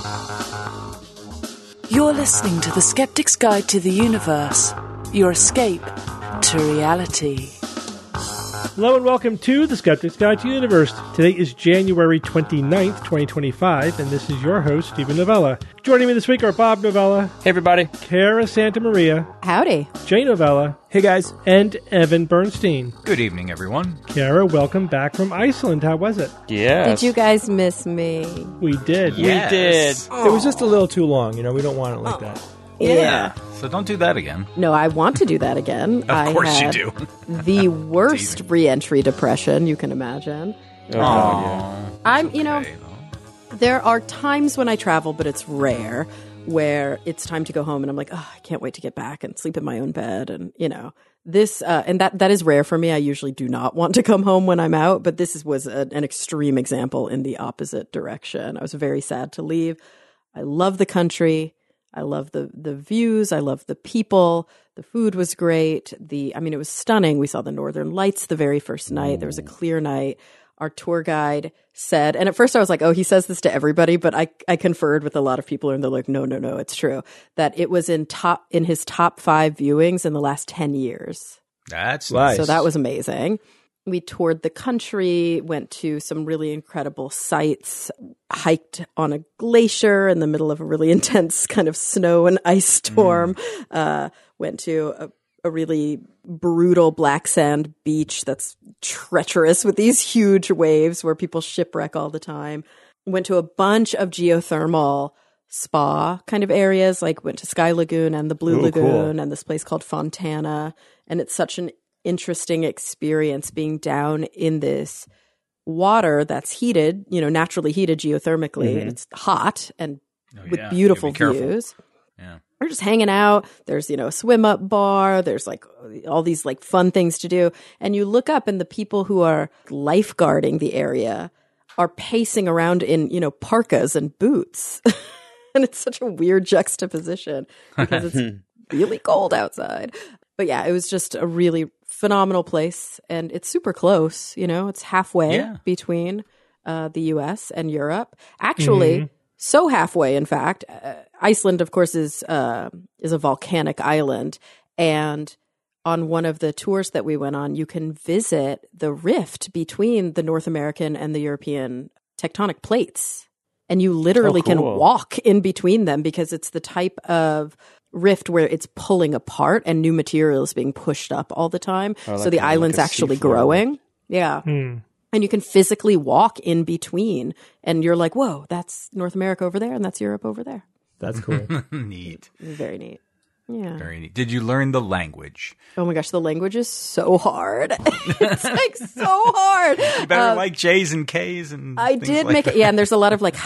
You're listening to The Skeptic's Guide to the Universe, your escape to reality. Hello and welcome to The Skeptic's Guide to the Universe. Today is January 29th, 2025, and this is your host, Stephen Novella. Joining me this week are Bob Novella. Hey, everybody. Cara Santa Maria. Howdy. Jay Novella. Hey, guys. And Evan Bernstein. Good evening, everyone. Cara, welcome back from Iceland. How was it? Yes. Did you guys miss me? We did. Yes. We did. Oh. It was just a little too long. You know, we don't want it like that. Yeah. So don't do that again. No, I want to do that again. Of course you had do. The worst re-entry depression you can imagine. Yeah. There are times when I travel, but it's rare, where it's time to go home and I'm like, oh, I can't wait to get back and sleep in my own bed. And, this, and that is rare for me. I usually do not want to come home when I'm out, but this was an extreme example in the opposite direction. I was very sad to leave. I love the country. I love the views. I love the people. The food was great. It was stunning. We saw the Northern Lights the very first night. There was a clear night. Our tour guide said, and at first I was like, oh, he says this to everybody, but I conferred with a lot of people and they're like, no, it's true. That it was in his top 5 viewings in the last 10 years. That's nice. So that was amazing. We toured the country, went to some really incredible sites, hiked on a glacier in the middle of a really intense kind of snow and ice storm, went to a really brutal black sand beach that's treacherous with these huge waves where people shipwreck all the time. Went to a bunch of geothermal spa kind of areas, like went to Sky Lagoon and the Blue Lagoon and this place called Fontana. And it's such an interesting experience being down in this water that's heated, naturally heated geothermically, and it's hot and with beautiful views. Yeah. We're just hanging out. There's, a swim up bar. There's like all these like fun things to do. And you look up and the people who are lifeguarding the area are pacing around in, parkas and boots. And it's such a weird juxtaposition because it's really cold outside. But yeah, it was just a really phenomenal place, and it's super close. It's halfway between the U.S. and Europe. Actually, so halfway. In fact, Iceland, of course, is a volcanic island, and on one of the tours that we went on, you can visit the rift between the North American and the European tectonic plates, and you literally can walk in between them because it's the type of rift where it's pulling apart and new material is being pushed up all the time. So the island's actually growing. Yeah. And you can physically walk in between and you're like, whoa, that's North America over there and that's Europe over there. That's cool. Neat. Very neat. Yeah. Very neat. Did you learn the language? Oh my gosh, the language is so hard. It's like so hard. You better like J's and K's and I did make it. Yeah, and there's a lot of like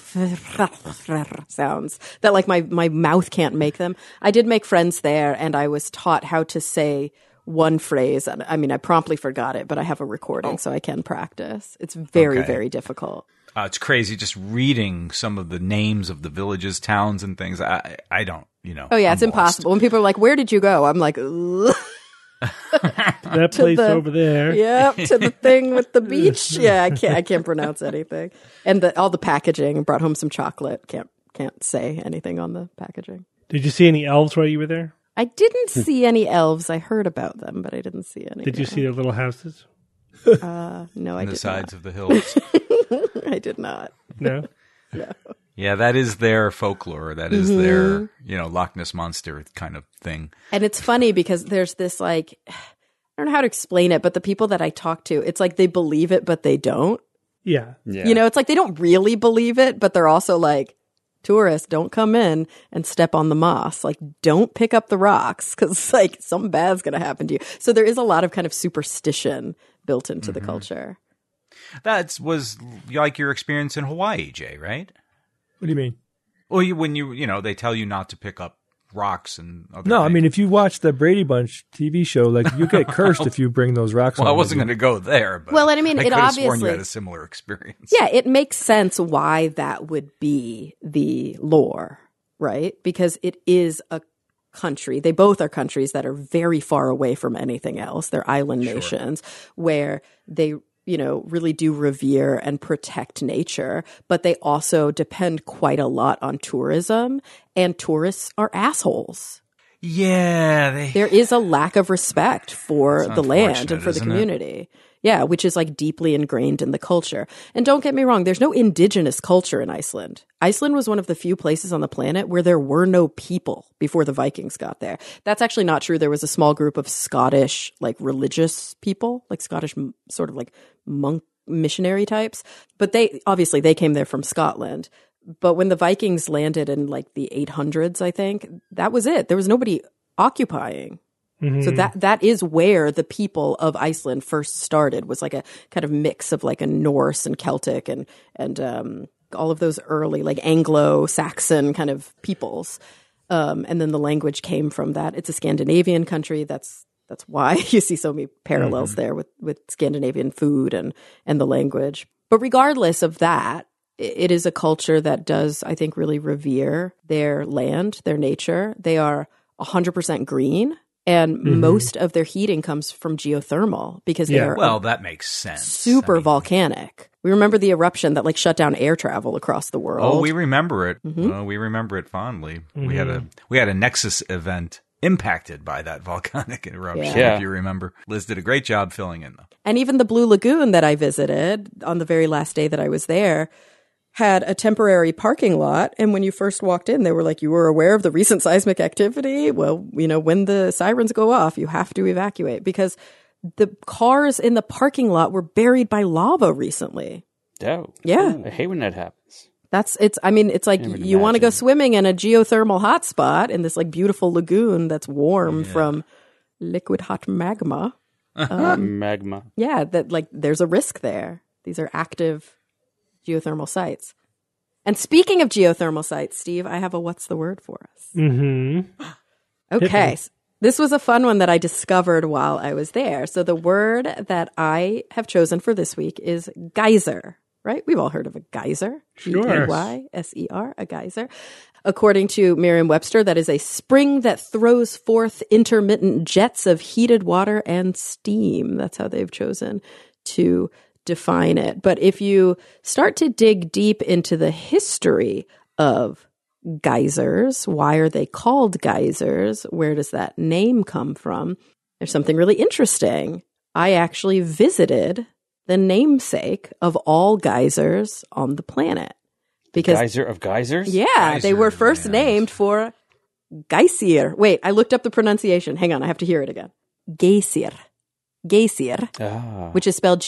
sounds that like my mouth can't make them. I did make friends there and I was taught how to say one phrase. I mean, I promptly forgot it, but I have a recording so I can practice. It's very, very difficult. It's crazy just reading some of the names of the villages, towns, and things. I don't, Oh yeah, it's impossible. When people are like, where did you go? I'm like, that place over there. Yep, to the thing with the beach. Yeah, I can't pronounce anything. And all the packaging. Brought home some chocolate. Can't say anything on the packaging. Did you see any elves while you were there? I didn't see any elves. I heard about them, but I didn't see any. Did you see their little houses? No, I did not. On the sides of the hills. I did not. No? No. Yeah, that is their folklore. That is their, Loch Ness Monster kind of thing. And it's funny because there's this like, I don't know how to explain it, but the people that I talk to, it's like they believe it, but they don't. Yeah. It's like they don't really believe it, but they're also like, tourists, don't come in and step on the moss. Like, don't pick up the rocks because like something bad's going to happen to you. So there is a lot of kind of superstition built into the culture. That was like your experience in Hawaii, Jay, right? What do you mean? Well, when they tell you not to pick up rocks and other No, things. I mean, if you watch the Brady Bunch TV show, like you get cursed if you bring those rocks. Well, home I wasn't going to go there. But well, and I mean, it could have sworn obviously you had a similar experience. Yeah, it makes sense why that would be the lore, right? Because it is a country. They both are countries that are very far away from anything else. They're island nations where they really do revere and protect nature, but they also depend quite a lot on tourism, and tourists are assholes. Yeah. There is a lack of respect for It's the land and unfortunate, for the isn't it? community. Yeah, which is like deeply ingrained in the culture. And don't get me wrong, there's no indigenous culture in Iceland. Iceland was one of the few places on the planet where there were no people before the Vikings got there. That's actually not true. There was a small group of Scottish, like religious people, like Scottish sort of like monk missionary types. But they came there from Scotland. But when the Vikings landed in like the 800s, I think, that was it. There was nobody occupying. So that is where the people of Iceland first started, was like a kind of mix of like a Norse and Celtic and all of those early like Anglo-Saxon kind of peoples. And then the language came from that. It's a Scandinavian country. That's why you see so many parallels there with Scandinavian food and the language. But regardless of that, it is a culture that does, I think, really revere their land, their nature. They are 100% green. And most of their heating comes from geothermal because they're that makes sense. Super volcanic. We remember the eruption that like shut down air travel across the world. Oh, we remember it. We remember it fondly. We had a Nexus event impacted by that volcanic eruption, if you remember. Liz did a great job filling in, though. And even the Blue Lagoon that I visited on the very last day that I was there had a temporary parking lot. And when you first walked in, they were like, you were aware of the recent seismic activity? Well, when the sirens go off, you have to evacuate because the cars in the parking lot were buried by lava recently. Oh. Yeah. I hate when that happens. It's like you want to go swimming in a geothermal hotspot in this like beautiful lagoon that's warm from liquid hot magma. Magma. Yeah, that like there's a risk there. These are active geothermal sites. And speaking of geothermal sites, Steve, I have a what's the word for us. Okay. This was a fun one that I discovered while I was there. So the word that I have chosen for this week is geyser, right? We've all heard of a geyser. Sure. Geyser, a geyser. According to Merriam-Webster, that is a spring that throws forth intermittent jets of heated water and steam. That's how they've chosen to define it. But if you start to dig deep into the history of geysers, why are they called geysers? Where does that name come from? There's something really interesting. I actually visited the namesake of all geysers on the planet. Because Geyser of geysers? Yeah, they were first named for Geysir. Wait, I looked up the pronunciation. Hang on, I have to hear it again. Geysir. Geysir, which is spelled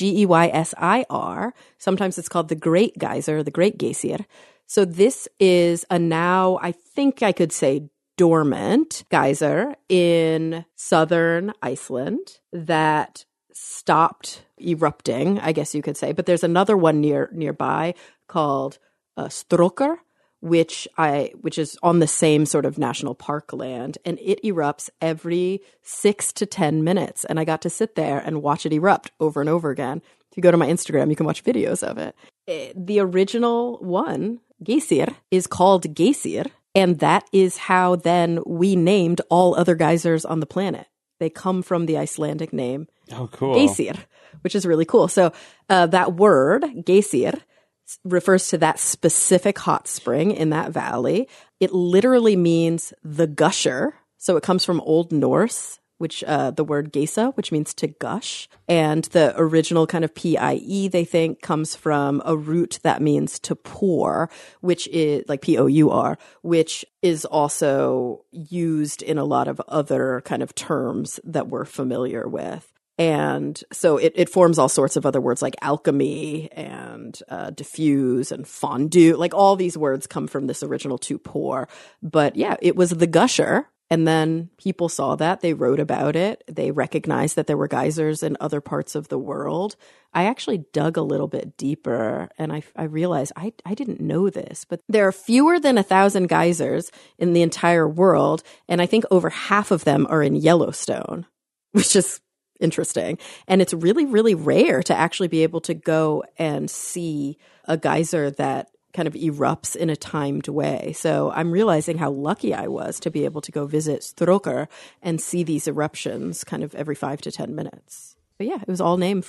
Geysir. Sometimes it's called the Great Geyser, the Great Geysir. So this is a now, I think I could say, dormant geyser in southern Iceland that stopped erupting, I guess you could say. But there's another one nearby called Strokr, which is on the same sort of national park land, and it erupts every 6 to 10 minutes. And I got to sit there and watch it erupt over and over again. If you go to my Instagram, you can watch videos of it. The original one, Geysir, is called Geysir, and that is how then we named all other geysers on the planet. They come from the Icelandic name Geysir, which is really cool. So that word, Geysir, refers to that specific hot spring in that valley. It literally means the gusher. So it comes from Old Norse, which the word geysa, which means to gush. And the original kind of P-I-E, they think, comes from a root that means to pour, which is like P-O-U-R, which is also used in a lot of other kind of terms that we're familiar with. And so it forms all sorts of other words like alchemy and diffuse and fondue. Like all these words come from this original to pour. But yeah, it was the gusher. And then people saw that. They wrote about it. They recognized that there were geysers in other parts of the world. I actually dug a little bit deeper and I realized I didn't know this, but there are fewer than 1,000 geysers in the entire world. And I think over half of them are in Yellowstone, which is interesting. And it's really, really rare to actually be able to go and see a geyser that kind of erupts in a timed way. So I'm realizing how lucky I was to be able to go visit Strokr and see these eruptions kind of every 5 to 10 minutes. But yeah, it was all named for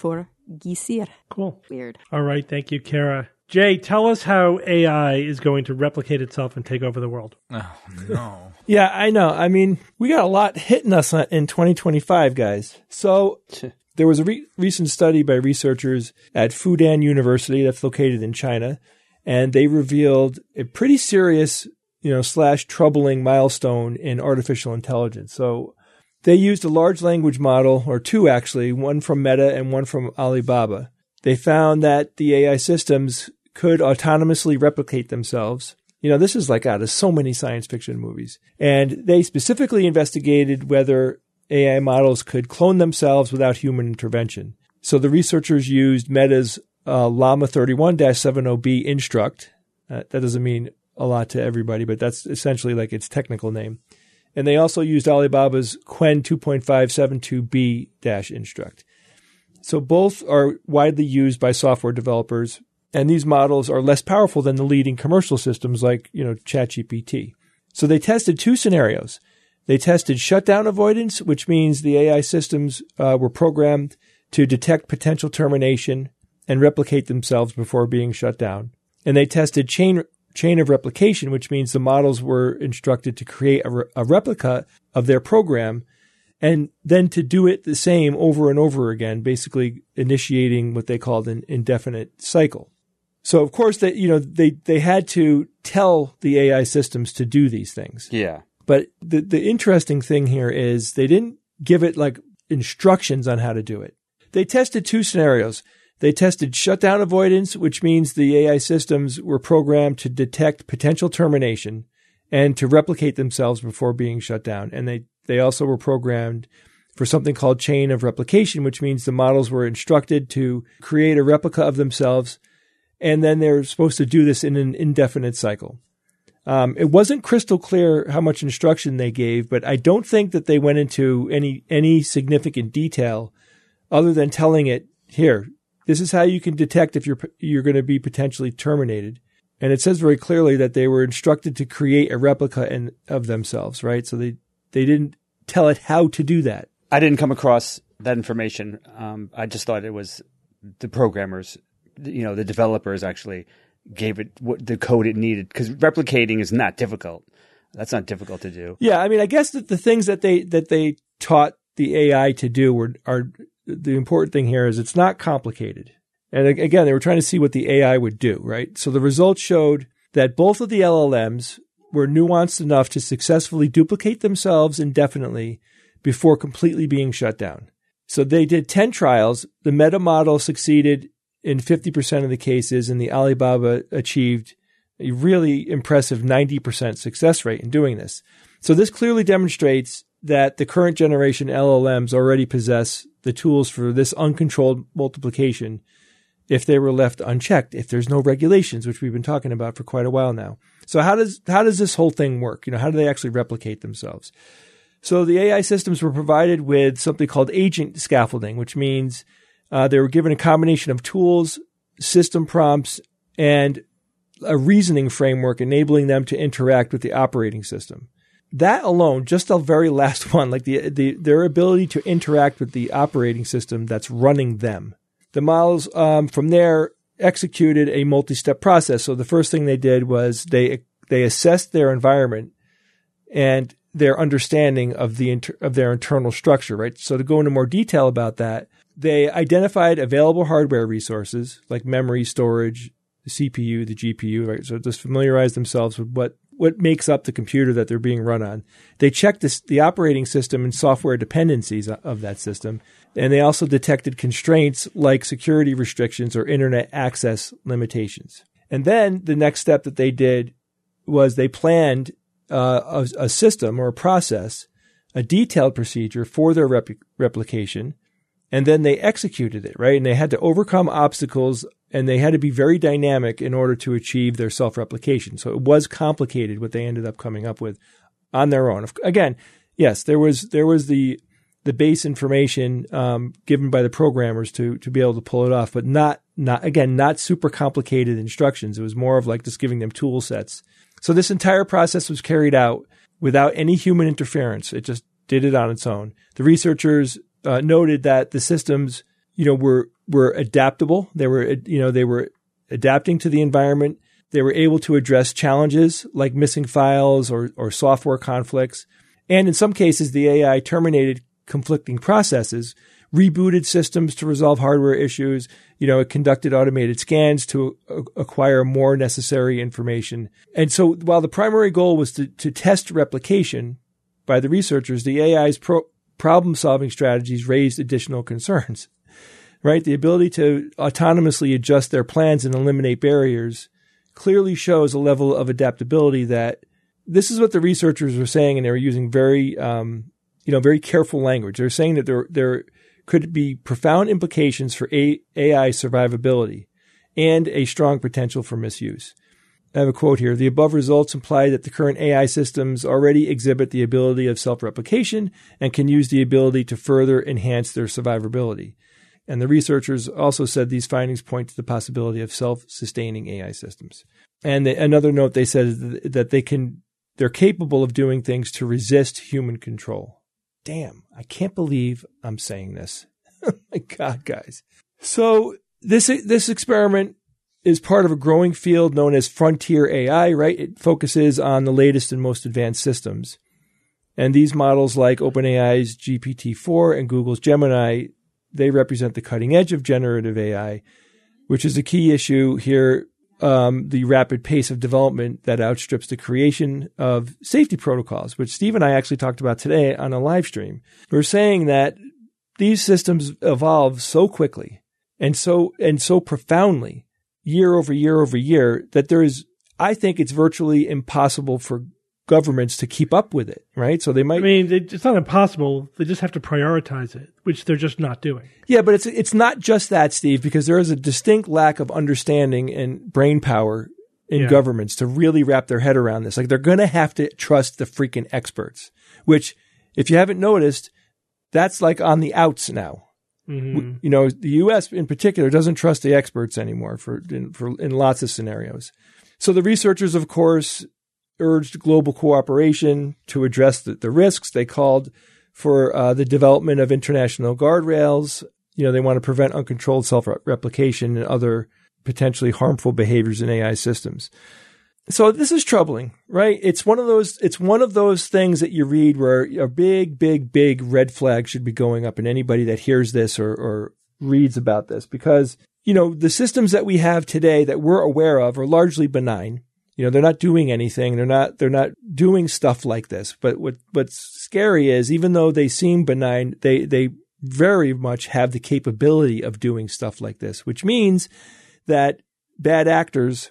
Gisir. Cool. Weird. All right. Thank you, Kara. Jay, tell us how AI is going to replicate itself and take over the world. Oh, no. Yeah, I know. I mean, we got a lot hitting us in 2025, guys. So there was a recent study by researchers at Fudan University that's located in China, and they revealed a pretty serious, / troubling milestone in artificial intelligence. So they used a large language model, or two actually, one from Meta and one from Alibaba. They found that the AI systems could autonomously replicate themselves. This is like out of so many science fiction movies. And they specifically investigated whether AI models could clone themselves without human intervention. So the researchers used Meta's Llama 31-70B Instruct. That doesn't mean a lot to everybody, but that's essentially like its technical name. And they also used Alibaba's Qwen 2.572B-Instruct. So both are widely used by software developers, and these models are less powerful than the leading commercial systems like, ChatGPT. So they tested two scenarios. They tested shutdown avoidance, which means the AI systems were programmed to detect potential termination and replicate themselves before being shut down. And they tested chain of replication, which means the models were instructed to create a replica of their program and then to do it the same over and over again, basically initiating what they called an indefinite cycle. So, of course, they had to tell the AI systems to do these things. Yeah. But the interesting thing here is they didn't give it like instructions on how to do it. They tested two scenarios. They tested shutdown avoidance, which means the AI systems were programmed to detect potential termination and to replicate themselves before being shut down. And they also were programmed for something called chain of replication, which means the models were instructed to create a replica of themselves, and then they're supposed to do this in an indefinite cycle. It wasn't crystal clear how much instruction they gave, but I don't think that they went into any significant detail other than telling it, here, this is how you can detect if you're going to be potentially terminated. And it says very clearly that they were instructed to create a replica of themselves, right? So they didn't tell it how to do that. I didn't come across that information. I just thought it was the programmers, the developers actually gave it the code it needed, because replicating is not difficult. That's not difficult to do. Yeah, I mean, I guess that the things that they taught the AI to do are the important thing here is it's not complicated. And again, they were trying to see what the AI would do, right? So the results showed that both of the LLMs were nuanced enough to successfully duplicate themselves indefinitely before completely being shut down. So they did 10 trials. The Meta model succeeded in 50% of the cases, and the Alibaba achieved a really impressive 90% success rate in doing this. So this clearly demonstrates that the current generation LLMs already possess the tools for this uncontrolled multiplication if they were left unchecked, if there's no regulations, which we've been talking about for quite a while now. So how does this whole thing work? How do they actually replicate themselves? So the AI systems were provided with something called agent scaffolding, which means they were given a combination of tools, system prompts, and a reasoning framework enabling them to interact with the operating system. That alone, just the very last one, like their ability to interact with the operating system that's running them. The models from there executed a multi-step process. So the first thing they did was they assessed their environment and their understanding of their internal structure, right? So to go into more detail about that, they identified available hardware resources like memory, storage, the CPU, the GPU, right? So just familiarize themselves with what makes up the computer that they're being run on. They checked the operating system and software dependencies of that system. And they also detected constraints like security restrictions or internet access limitations. And then the next step that they did was they planned a system or a process, a detailed procedure for their replication, and then they executed it, right? And they had to overcome obstacles, and they had to be very dynamic in order to achieve their self-replication. So it was complicated what they ended up coming up with on their own. Again, yes, there was the base information given by the programmers to be able to pull it off, but not super complicated instructions. It was more of like just giving them tool sets. So this entire process was carried out without any human interference. It just did it on its own. The researchers noted that the systems, were were adaptable. They were adapting to the environment. They were able to address challenges like missing files or software conflicts. And in some cases, the AI terminated conflicting processes, rebooted systems to resolve hardware issues. It conducted automated scans to acquire more necessary information. And so while the primary goal was to test replication by the researchers, the AI's problem-solving strategies raised additional concerns, right? The ability to autonomously adjust their plans and eliminate barriers clearly shows a level of adaptability that this is what the researchers were saying, and they were using very careful language. They're saying that there could be profound implications for AI survivability and a strong potential for misuse. I have a quote here. The above results imply that the current AI systems already exhibit the ability of self-replication and can use the ability to further enhance their survivability. And the researchers also said these findings point to the possibility of self-sustaining AI systems. And another note they said is that they're capable of doing things to resist human control. Damn, I can't believe I'm saying this. Oh my God, guys. So this experiment is part of a growing field known as frontier AI, right? It focuses on the latest and most advanced systems. And these models like OpenAI's GPT-4 and Google's Gemini, they represent the cutting edge of generative AI, which is a key issue here, the rapid pace of development that outstrips the creation of safety protocols, which Steve and I actually talked about today on a live stream. We're saying that these systems evolve so quickly and so profoundly year over year over year that I think it's virtually impossible for governments to keep up with it, right? So they might. It's not impossible. They just have to prioritize it, which they're just not doing. Yeah, but it's not just that, Steve, because there is a distinct lack of understanding and brain power in governments to really wrap their head around this. Like, they're going to have to trust the freaking experts, which, if you haven't noticed, that's like on the outs now. Mm-hmm. The U.S. in particular doesn't trust the experts anymore in lots of scenarios. So the researchers, of course, urged global cooperation to address the risks. They called for the development of international guardrails. They want to prevent uncontrolled self-replication and other potentially harmful behaviors in AI systems. So this is troubling, right? It's one of those things that you read where a big, big, big red flag should be going up in anybody that hears this or reads about this, because, the systems that we have today that we're aware of are largely benign. They're not doing anything. They're not doing stuff like this. But what's scary is, even though they seem benign, they very much have the capability of doing stuff like this, which means that bad actors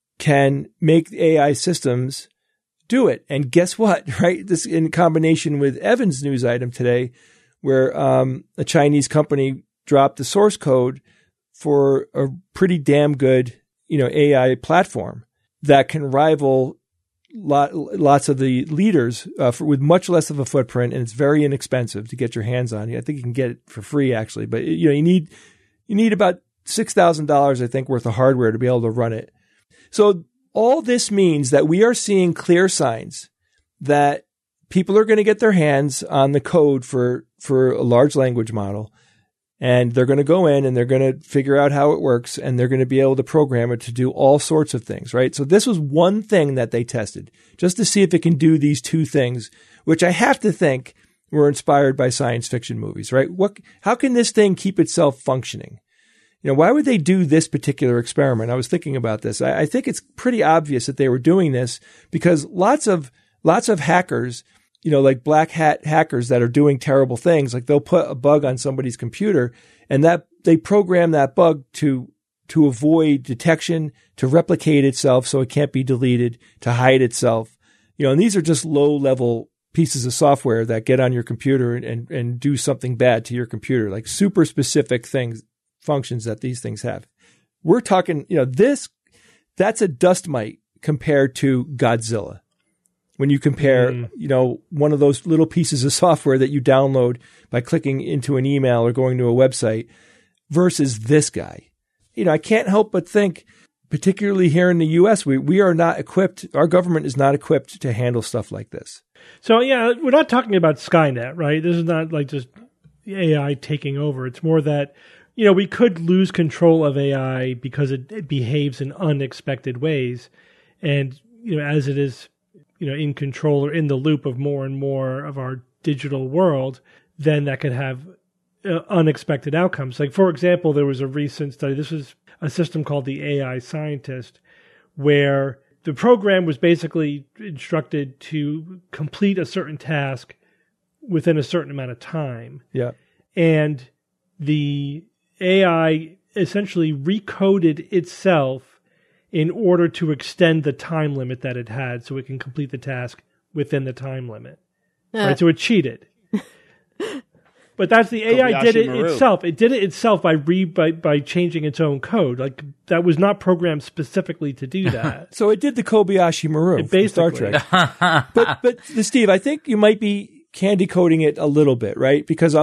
can make AI systems do it. And guess what, right? This in combination with Evan's news item today, where a Chinese company dropped the source code for a pretty damn good, AI platform that can rival lots of the leaders with much less of a footprint, and it's very inexpensive to get your hands on. I think you can get it for free, actually, but you need about $6,000, I think, worth of hardware to be able to run it. So all this means that we are seeing clear signs that people are going to get their hands on the code for a large language model, and they're going to go in and they're going to figure out how it works, and they're going to be able to program it to do all sorts of things, right? So this was one thing that they tested just to see if it can do these two things, which I have to think were inspired by science fiction movies, right? How can this thing keep itself functioning? Why would they do this particular experiment? I was thinking about this. I think it's pretty obvious that they were doing this because lots of hackers, like black hat hackers that are doing terrible things, like they'll put a bug on somebody's computer and that they program that bug to avoid detection, to replicate itself so it can't be deleted, to hide itself. And these are just low level pieces of software that get on your computer and do something bad to your computer, like super specific functions that these things have. We're talking, that's a dust mite compared to Godzilla. When you compare, one of those little pieces of software that you download by clicking into an email or going to a website versus this guy. I can't help but think, particularly here in the U.S., we are not equipped, our government is not equipped to handle stuff like this. So, we're not talking about Skynet, right? This is not like just AI taking over. It's more that we could lose control of AI because it behaves in unexpected ways. And, as it is, in control or in the loop of more and more of our digital world, then that could have unexpected outcomes. Like, for example, there was a recent study. This was a system called the AI Scientist, where the program was basically instructed to complete a certain task within a certain amount of time. Yeah. And the AI essentially recoded itself in order to extend the time limit that it had so it can complete the task within the time limit. Right? So it cheated. But that's the AI did it itself. It did it itself by changing its own code. Like, that was not programmed specifically to do that. So it did the Kobayashi Maru from Star Trek. but Steve, I think you might be candy coating it a little bit, right? Because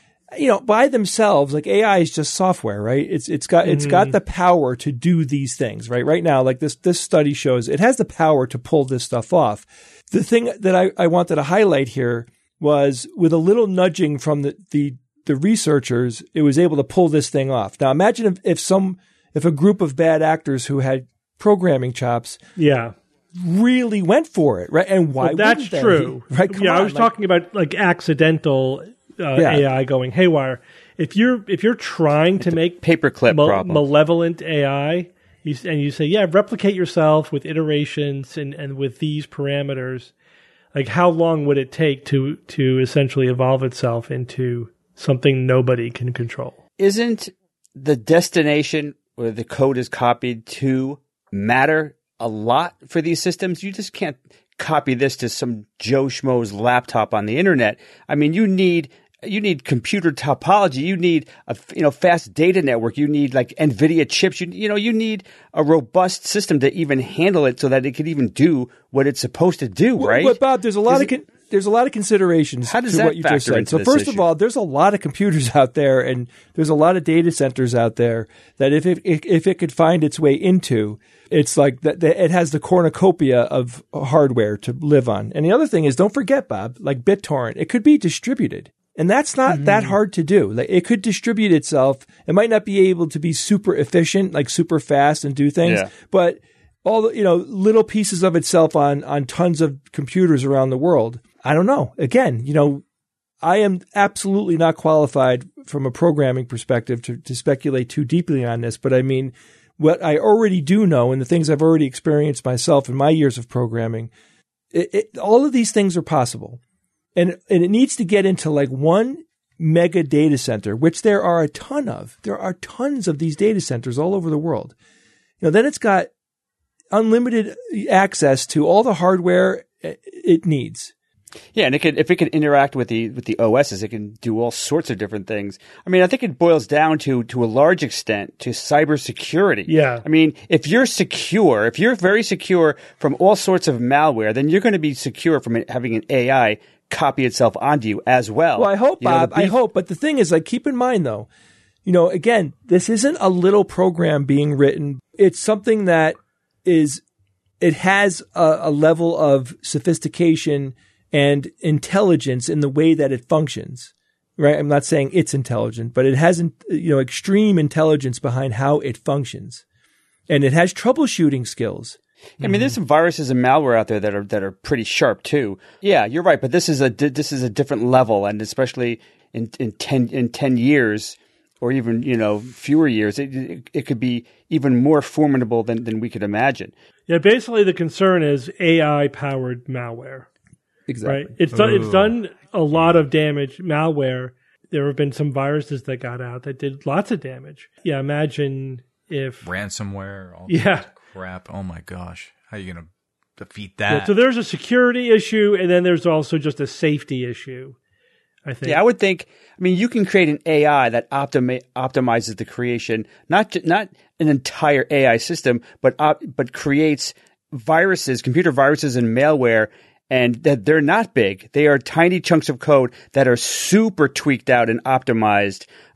by themselves, like, AI is just software, right? It's got the power to do these things, right? Right now, like this study shows, it has the power to pull this stuff off. The thing that I wanted to highlight here was, with a little nudging from the researchers, it was able to pull this thing off. Now, imagine if a group of bad actors who had programming chops, really went for it, right? And why? That's true, right? I was talking about like accidental AI going haywire. If you're trying to make paperclip malevolent AI, and you say, replicate yourself with iterations and with these parameters. Like, how long would it take to essentially evolve itself into something nobody can control? Isn't the destination where the code is copied to matter a lot for these systems? You just can't copy this to some Joe Schmo's laptop on the internet. I mean, you need computer topology. You need a fast data network. You need like NVIDIA chips. You need a robust system to even handle it so that it can even do what it's supposed to do, right? But Bob, there's a lot of considerations to what you just said. So first of all, there's a lot of computers out there, and there's a lot of data centers out there that if it could find its way into, it's like that it has the cornucopia of hardware to live on. And the other thing is, don't forget, Bob, like BitTorrent, it could be distributed. And that's not that hard to do. Like, it could distribute itself. It might not be able to be super efficient, like super fast and do things, but all the, little pieces of itself on tons of computers around the world. I don't know. Again, I am absolutely not qualified from a programming perspective to speculate too deeply on this, but I mean, what I already do know and the things I've already experienced myself in my years of programming, all of these things are possible. And it needs to get into like one mega data center, which there are a ton of. There are tons of these data centers all over the world. Then it's got unlimited access to all the hardware it needs. Yeah, and if it can interact with the OSs, it can do all sorts of different things. I mean, I think it boils down to a large extent to cybersecurity. Yeah. I mean, if you're very secure from all sorts of malware, then you're going to be secure from having an AI copy itself onto you as well. Well, I hope, Bob. I hope. But the thing is, like, keep in mind, though, again, this isn't a little program being written. It's something that it has a level of sophistication and intelligence in the way that it functions, right? I'm not saying it's intelligent, but it has, extreme intelligence behind how it functions. And it has troubleshooting skills. I mean, there's some viruses and malware out there that are pretty sharp too. Yeah, you're right, but this is a different level, and especially in 10 years or even fewer years, it could be even more formidable than we could imagine. Yeah, basically the concern is AI powered malware. Exactly. Right? It's done a lot of damage. Malware. There have been some viruses that got out that did lots of damage. Yeah, imagine if ransomware. All that crap. Oh my gosh. How are you going to defeat that? Yeah, so there's a security issue, and then there's also just a safety issue, I think. Yeah, I would think, you can create an AI that optimizes the creation, not an entire AI system, but creates viruses, computer viruses and malware, and that they're not big. They are tiny chunks of code that are super tweaked out and optimized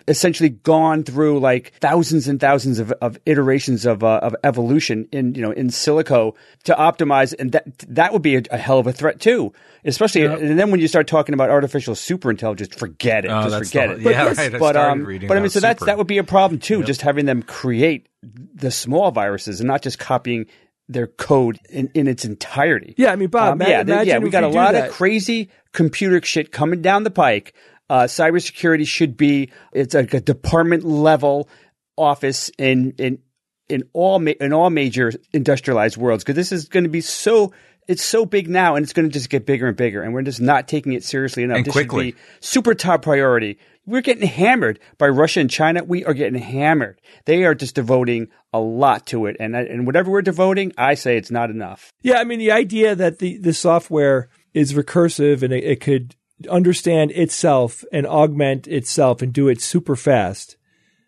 essentially gone through like thousands and thousands of iterations of evolution in silico to optimize, and that would be a hell of a threat too. Especially, and then when you start talking about artificial superintelligence, forget it. Just forget it. Yeah, right. But I mean, so that would be a problem too. Just having them create the small viruses and not just copying their code in its entirety. Yeah, I mean, Bob, imagine we got a lot of crazy computer shit coming down the pike. Cybersecurity should be, it's like a department level office in all major industrialized worlds, because this is going to be it's so big now, and it's going to just get bigger and bigger, and we're just not taking it seriously enough. And quickly. Should be super top priority. We're getting hammered by Russia and China. We are getting hammered. They are just devoting a lot to it, and whatever we're devoting, I say it's not enough. Yeah, I mean, the idea that the software is recursive and it could understand itself and augment itself and do it super fast.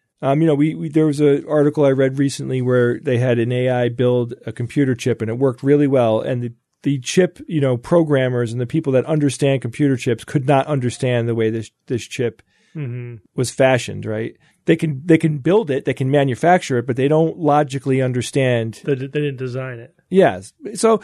There was an article I read recently where they had an AI build a computer chip, and it worked really well, and the chip, programmers and the people that understand computer chips could not understand the way this chip was fashioned, right? They can build it, they can manufacture it, but they don't logically understand. They didn't design it. Yes. So,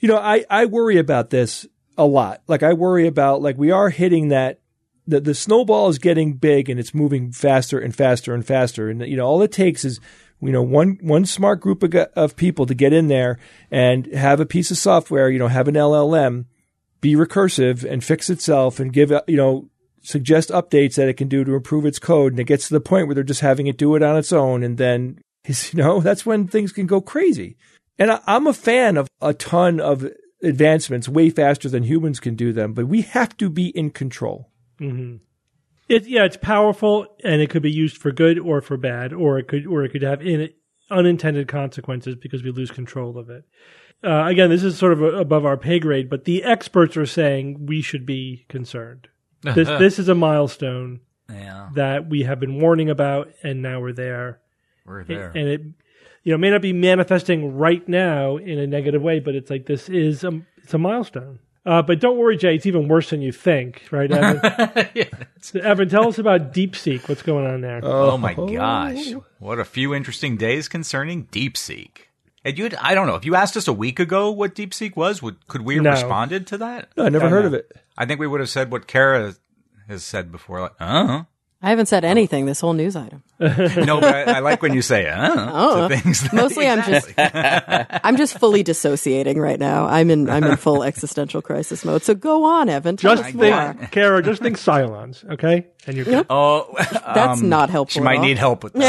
I worry about this a lot. Like, I worry about, like, we are hitting that, the snowball is getting big and it's moving faster and faster and faster. And, all it takes is, one smart group of people to get in there and have a piece of software, have an LLM, be recursive and fix itself and give, suggest updates that it can do to improve its code. And it gets to the point where they're just having it do it on its own. And then, that's when things can go crazy. And I'm a fan of a ton of advancements way faster than humans can do them, but we have to be in control. Mm-hmm. It's powerful, and it could be used for good or for bad, or it could have unintended consequences because we lose control of it. Again, this is sort of above our pay grade, but the experts are saying we should be concerned. This is a milestone that we have been warning about, and now we're there. We're there, and it may not be manifesting right now in a negative way, but it's like this is it's a milestone. But don't worry, Jay, it's even worse than you think, right, Evan? Evan, tell us about DeepSeek. What's going on there? Oh my gosh. What a few interesting days concerning DeepSeek. And I don't know, if you asked us a week ago what DeepSeek was, could we have responded to that? No, I never heard of it. I think we would have said what Kara has said before, like, I haven't said anything this whole news item. No, but I like when you say to things. Mostly I'm just fully dissociating right now. I'm in full existential crisis mode. So go on, Evan. Tell us more. Kara, just think Cylons, okay? And you're good. Oh, that's not helpful. She might need help with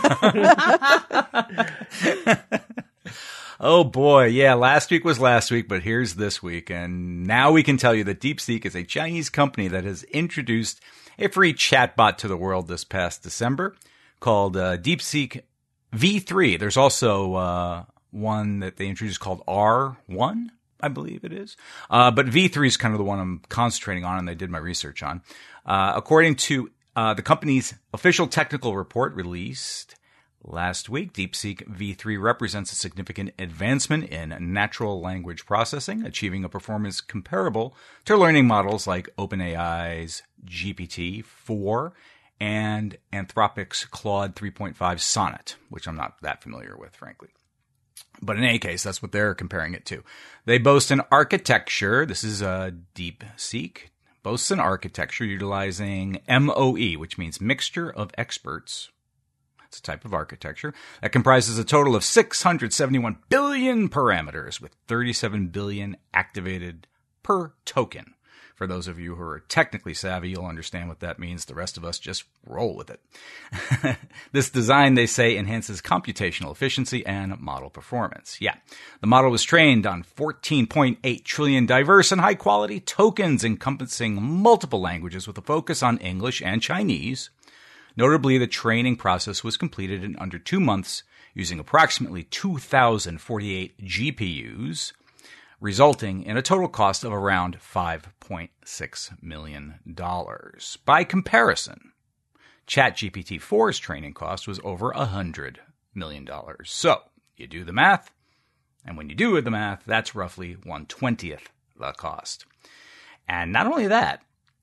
that one. Oh boy, yeah, last week was last week, but here's this week. And now we can tell you that DeepSeek is a Chinese company that has introduced a free chatbot to the world this past December called DeepSeek V3. There's also one that they introduced called R1, I believe it is. But V3 is kind of the one I'm concentrating on, and I did my research on. According to the company's official technical report released last week, DeepSeek V3 represents a significant advancement in natural language processing, achieving a performance comparable to learning models like OpenAI's GPT-4 and Anthropic's Claude 3.5 Sonnet, which I'm not that familiar with, frankly. But in any case, that's what they're comparing it to. They boast an architecture. This is DeepSeek. Boasts an architecture utilizing MOE, which means Mixture of Experts. It's a type of architecture that comprises a total of 671 billion parameters with 37 billion activated per token. For those of you who are technically savvy, you'll understand what that means. The rest of us just roll with it. This design, they say, enhances computational efficiency and model performance. Yeah, the model was trained on 14.8 trillion diverse and high-quality tokens encompassing multiple languages with a focus on English and Chinese. Notably, the training process was completed in under 2 months using approximately 2,048 GPUs, resulting in a total cost of around $5.6 million. By comparison, ChatGPT-4's training cost was over $100 million. So, you do the math, and when you do the math, that's roughly 1/20th the cost. And not only that,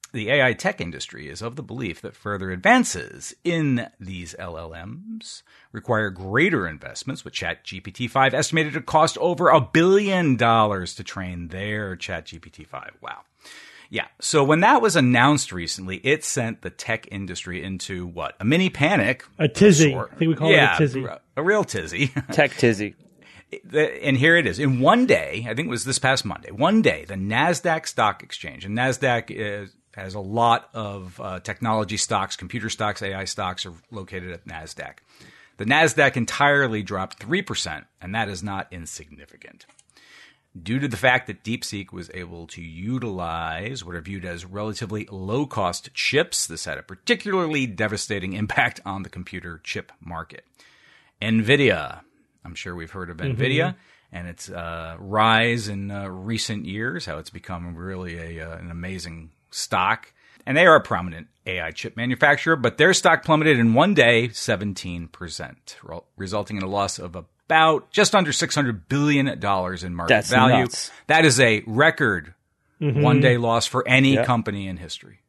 The AI tech industry is of the belief that further advances in these LLMs require greater investments, with ChatGPT-5 estimated to cost over $1 billion to train their ChatGPT-5. Wow. Yeah. So when that was announced recently, it sent the tech industry into what? A mini panic. A tizzy. I think we call it a tizzy. A real tizzy. Tech tizzy. And here it is. In one day, I think it was this past Monday, one day, the NASDAQ stock exchange, and NASDAQ has a lot of technology stocks, computer stocks, AI stocks are located at NASDAQ. The NASDAQ entirely dropped 3%, and that is not insignificant. Due to the fact that DeepSeek was able to utilize what are viewed as relatively low-cost chips, this had a particularly devastating impact on the computer chip market. NVIDIA. I'm sure we've heard of NVIDIA and its rise in recent years, how it's become really an amazing stock. And they are a prominent AI chip manufacturer, but their stock plummeted in one day 17%, resulting in a loss of about just under $600 billion in market value. Nuts. That is a record one-day loss for any company in history.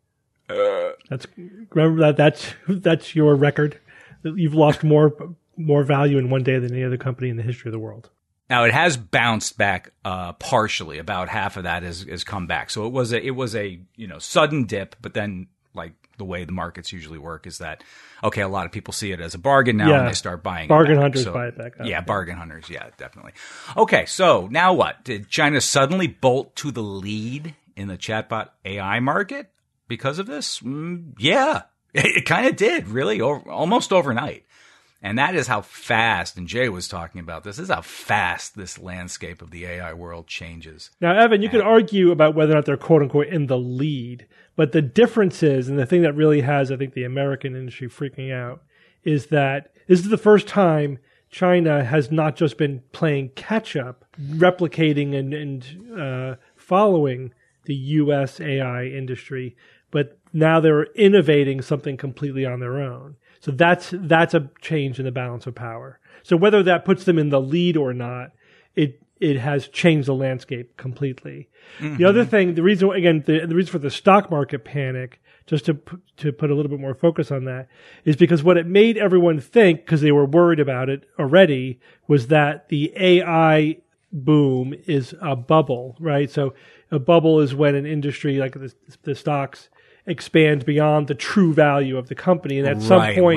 Remember that's your record. You've lost more value in one day than any other company in the history of the world. Now it has bounced back partially. About half of that has come back. So it was a sudden dip, but then like the way the markets usually work is that a lot of people see it as a bargain now and they start buying bargain it back. hunters buy it back up. Yeah, bargain hunters. Yeah, definitely. Okay, so now what? Did China suddenly bolt to the lead in the chatbot AI market because of this? Yeah, it kind of did, really, almost overnight. And that is how fast, and Jay was talking about this is how fast this landscape of the AI world changes. Now, Evan, you could argue about whether or not they're quote-unquote in the lead, but the difference is, and the thing that really has, I think, the American industry freaking out, is that this is the first time China has not just been playing catch-up, replicating and following the U.S. AI industry, but now they're innovating something completely on their own. So that's a change in the balance of power. So whether that puts them in the lead or not, it has changed the landscape completely. The other thing, the reason for the stock market panic, just to put a little bit more focus on that, is because what it made everyone think, because they were worried about it already, was that the AI boom is a bubble, right? So a bubble is when an industry like the stocks expand beyond the true value of the company, and at some point,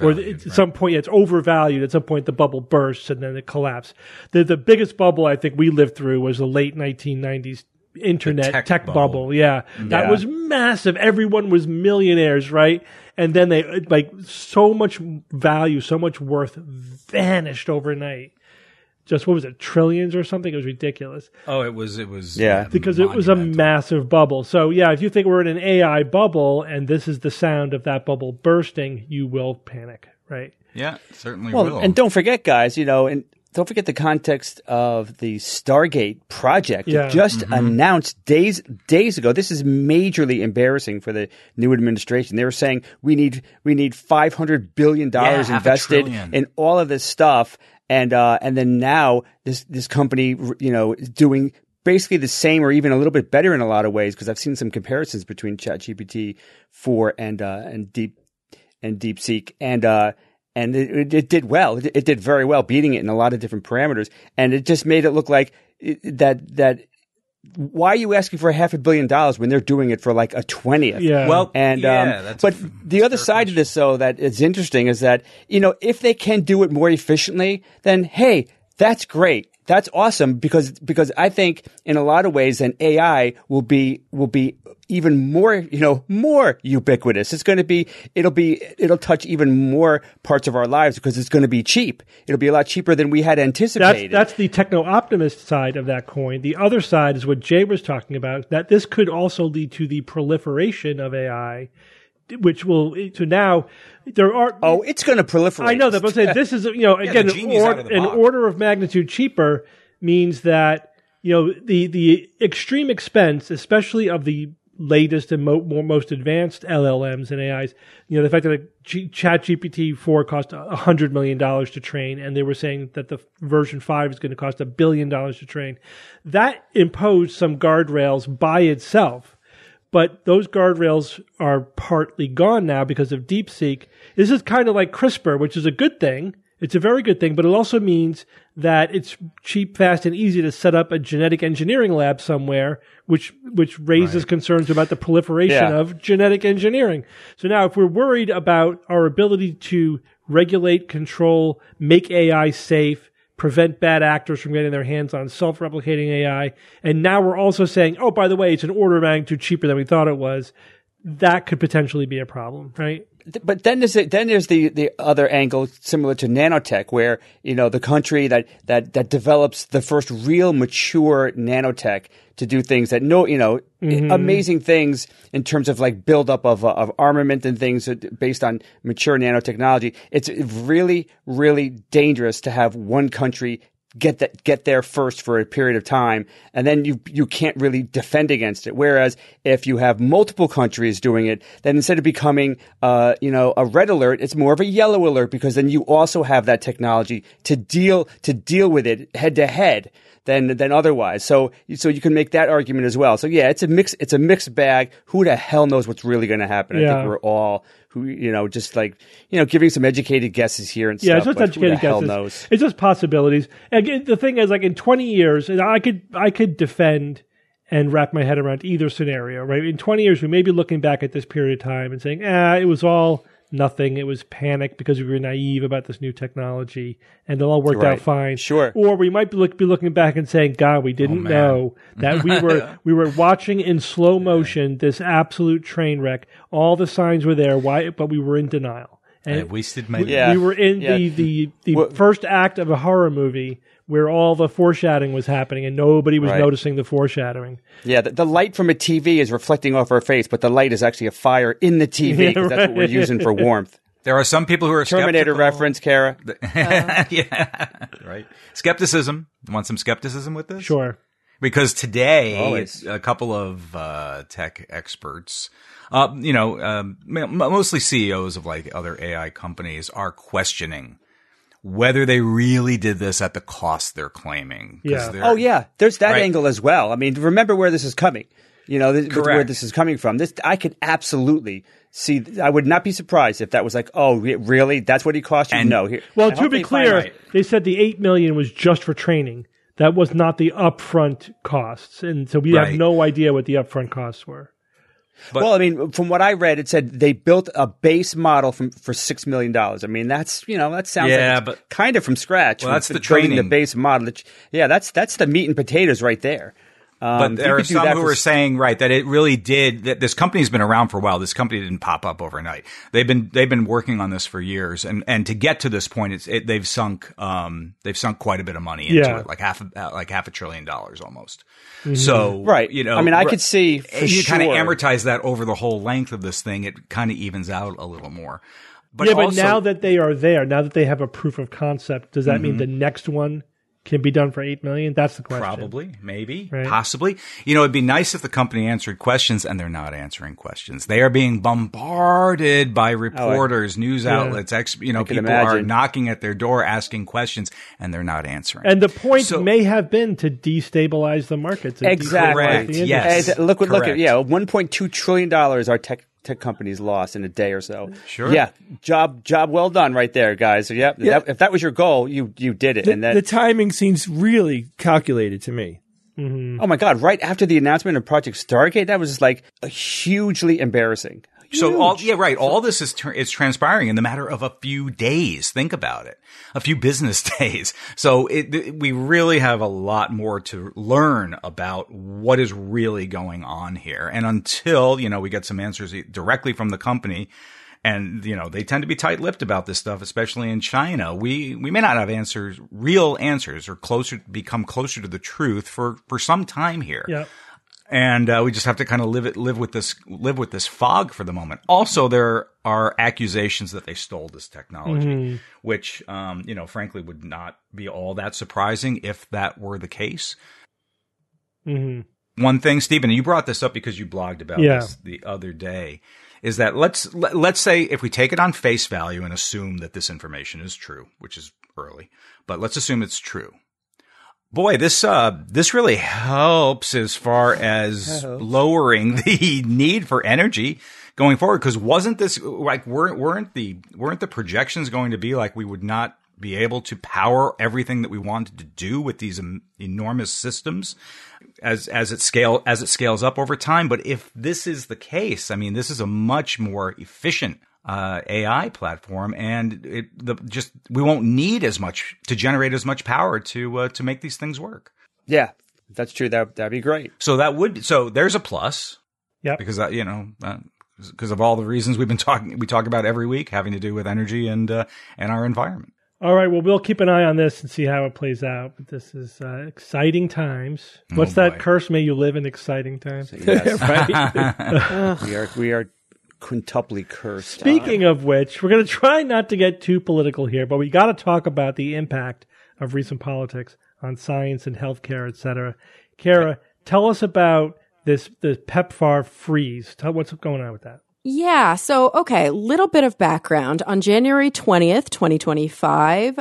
it's overvalued. At some point, the bubble bursts and then it collapses. The biggest bubble I think we lived through was the late 1990s internet tech bubble. Yeah, that was massive. Everyone was millionaires, right? And then they so much value, so much worth vanished overnight. Just what was it, trillions or something? It was ridiculous. Oh, it was because it was a massive bubble. So yeah, if you think we're in an AI bubble and this is the sound of that bubble bursting, you will panic, right? Yeah, certainly will. And don't forget, guys, and don't forget the context of the Stargate project just announced days ago. This is majorly embarrassing for the new administration. They were saying we need $500 billion invested in all of this stuff. And then now this company, is doing basically the same or even a little bit better in a lot of ways, because I've seen some comparisons between ChatGPT 4 and DeepSeek, and it did well. It did very well, beating it in a lot of different parameters, and it just made it look like that. Why are you asking for $500 million when they're doing it for like a 20th? Yeah. Well, but the other side of this, though, that is interesting is that, if they can do it more efficiently, then hey, that's great. That's awesome because I think in a lot of ways then AI will be even more, more ubiquitous. It'll touch even more parts of our lives because it's going to be cheap. It'll be a lot cheaper than we had anticipated. That's the techno-optimist side of that coin. The other side is what Jay was talking about, that this could also lead to the proliferation of AI, which will, so now there are. Oh, it's going to proliferate. I know that, but I'm saying this is, again, an order of magnitude cheaper means that, the extreme expense, especially of the latest and most advanced LLMs and AIs, the fact that ChatGPT 4 cost $100 million to train, and they were saying that the version 5 is going to cost $1 billion to train, that imposed some guardrails by itself. But those guardrails are partly gone now because of DeepSeek. This is kind of like CRISPR, which is a good thing. It's a very good thing, but it also means that it's cheap, fast, and easy to set up a genetic engineering lab somewhere, which raises concerns about the proliferation of genetic engineering. So now if we're worried about our ability to regulate, control, make AI safe, prevent bad actors from getting their hands on self-replicating AI, and now we're also saying, oh, by the way, it's an order of magnitude cheaper than we thought it was, that could potentially be a problem, right? But then there's the other angle similar to nanotech, where the country that develops the first real mature nanotech to do things that amazing things in terms of like buildup of armament and things based on mature nanotechnology. It's really, really dangerous to have one country get there first for a period of time, and then you can't really defend against it. Whereas if you have multiple countries doing it, then instead of becoming a red alert, it's more of a yellow alert, because then you also have that technology to deal with it head to head than otherwise. So you can make that argument as well. So yeah, it's a mixed bag. Who the hell knows what's really going to happen? I think we're all giving some educated guesses here and stuff. Yeah, it's just educated guesses. Hell knows? It's just possibilities. And the thing is, like in 20 years, I could defend and wrap my head around either scenario, right? In 20 years, we may be looking back at this period of time and saying, it was all nothing. It was panic because we were naive about this new technology, and it all worked out fine. Sure. Or we might be looking back and saying, God, we didn't know that we were watching in slow motion this absolute train wreck. All the signs were there, but we were in denial. And I wasted my we were in the first act of a horror movie where all the foreshadowing was happening and nobody was noticing the foreshadowing. Yeah, the light from a TV is reflecting off our face, but the light is actually a fire in the TV, because that's what we're using for warmth. There are some people who are Terminator skeptical. reference, Kara. Yeah, right. Skepticism. Want some skepticism with this? Sure. Because today, a couple of tech experts, mostly CEOs of like other AI companies, are questioning whether they really did this at the cost they're claiming. Yeah. There's that angle as well. I mean, remember where this is coming. Where this is coming from. This I could absolutely see. I would not be surprised if that was like, oh, really? That's what he cost you? And, no. Well, to be clear, they said the $8 million was just for training. That was not the upfront costs, and so we have no idea what the upfront costs were. But, well, I mean, from what I read, it said they built a base model for $6 million. I mean, that sounds like kind of from scratch. Well, that's the training. The base model. That's the meat and potatoes right there. But there are some who are saying, that it really did, that this company's been around for a while. This company didn't pop up overnight. They've been working on this for years. And to get to this point, they've sunk quite a bit of money into it, like half $1 trillion almost. Mm-hmm. So, I mean, I could see for you sure. kind of amortize that over the whole length of this thing. It kind of evens out a little more. But now that they are there, now that they have a proof of concept, does that mean the next one can be done for $8 million? That's the question. Probably, maybe, possibly. It'd be nice if the company answered questions, and they're not answering questions. They are being bombarded by reporters, news outlets. People are knocking at their door asking questions, and they're not answering. And the point may have been to destabilize the markets. Exactly. Yes. Look at $1.2 trillion our tech companies lost in a day or so. Sure. Yeah. Job well done right there, guys. So, if that was your goal, you did it. The timing seems really calculated to me. Mm-hmm. Oh my God. Right after the announcement of Project Stargate, that was just like hugely embarrassing. So all this is transpiring in the matter of a few days. Think about it. A few business days. So we really have a lot more to learn about what is really going on here. And until, we get some answers directly from the company, and, they tend to be tight-lipped about this stuff, especially in China. We may not have real answers, or become closer to the truth for some time here. Yeah. And we just have to kind of live with this fog for the moment. Also, there are accusations that they stole this technology, which, frankly, would not be all that surprising if that were the case. Mm-hmm. One thing, Stephen, you brought this up because you blogged about this the other day, is that let's say if we take it on face value and assume that this information is true, which is early, but let's assume it's true. Boy, this really helps as far as lowering the need for energy going forward. Because wasn't this like weren't the projections going to be like we would not be able to power everything that we wanted to do with these enormous systems as it scales up over time? But if this is the case, I mean, this is a much more efficient AI platform, and we won't need as much to generate as much power to make these things work. Yeah, that's true. That'd be great. So there's a plus. Yeah, because because of all the reasons we talk about every week having to do with energy and our environment. All right. Well, we'll keep an eye on this and see how it plays out. But this is exciting times. What's that curse? May you live in exciting times. Yes. Right? we are quintuply cursed. Speaking of which, we're going to try not to get too political here, but we got to talk about the impact of recent politics on science and healthcare, et cetera. Kara, tell us about this PEPFAR freeze. What's going on with that? Yeah. So, okay, little bit of background. On January 20th, 2025,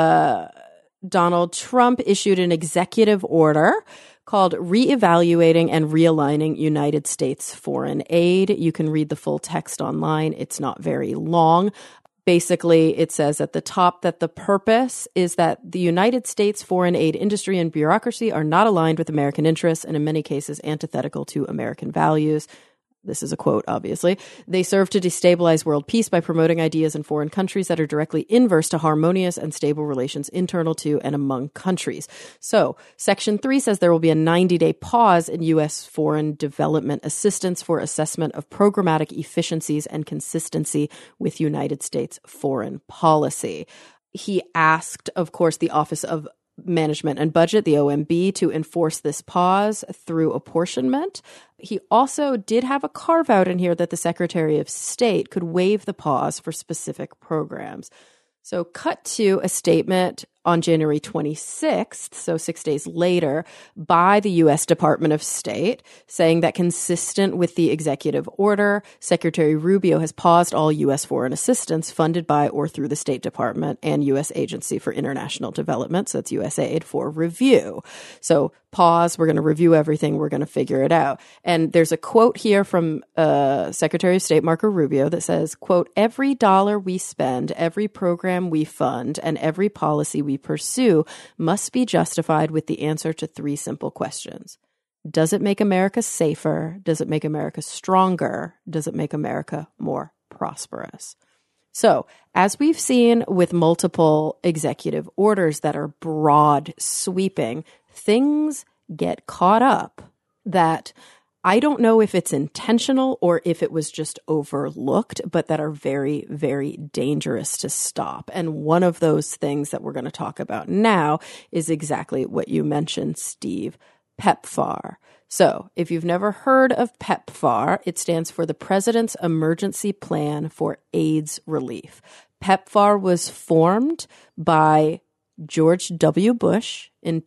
Donald Trump issued an executive order called Reevaluating and Realigning United States Foreign Aid. You can read the full text online. It's not very long. Basically, it says at the top that the purpose is that the United States foreign aid industry and bureaucracy are not aligned with American interests and in many cases antithetical to American values. This is a quote, obviously. They serve to destabilize world peace by promoting ideas in foreign countries that are directly inverse to harmonious and stable relations internal to and among countries. So, Section 3 says there will be a 90-day pause in U.S. foreign development assistance for assessment of programmatic efficiencies and consistency with United States foreign policy. He asked, of course, the Office of Management and Budget, the OMB, to enforce this pause through apportionment. He also did have a carve-out in here that the Secretary of State could waive the pause for specific programs. So cut to a statement on January 26th, so 6 days later, by the U.S. Department of State, saying that consistent with the executive order, Secretary Rubio has paused all U.S. foreign assistance funded by or through the State Department and U.S. Agency for International Development, so that's USAID, for review. So pause, we're going to review everything, we're going to figure it out. And there's a quote here from Secretary of State Marco Rubio that says, quote, "Every dollar we spend, every program we fund, and every policy we pursue must be justified with the answer to three simple questions. Does it make America safer? Does it make America stronger? Does it make America more prosperous?" So, as we've seen with multiple executive orders that are broad sweeping, things get caught up that I don't know if it's intentional or if it was just overlooked, but that are very, very dangerous to stop. And one of those things that we're going to talk about now is exactly what you mentioned, Steve, PEPFAR. So if you've never heard of PEPFAR, it stands for the President's Emergency Plan for AIDS Relief. PEPFAR was formed by George W. Bush in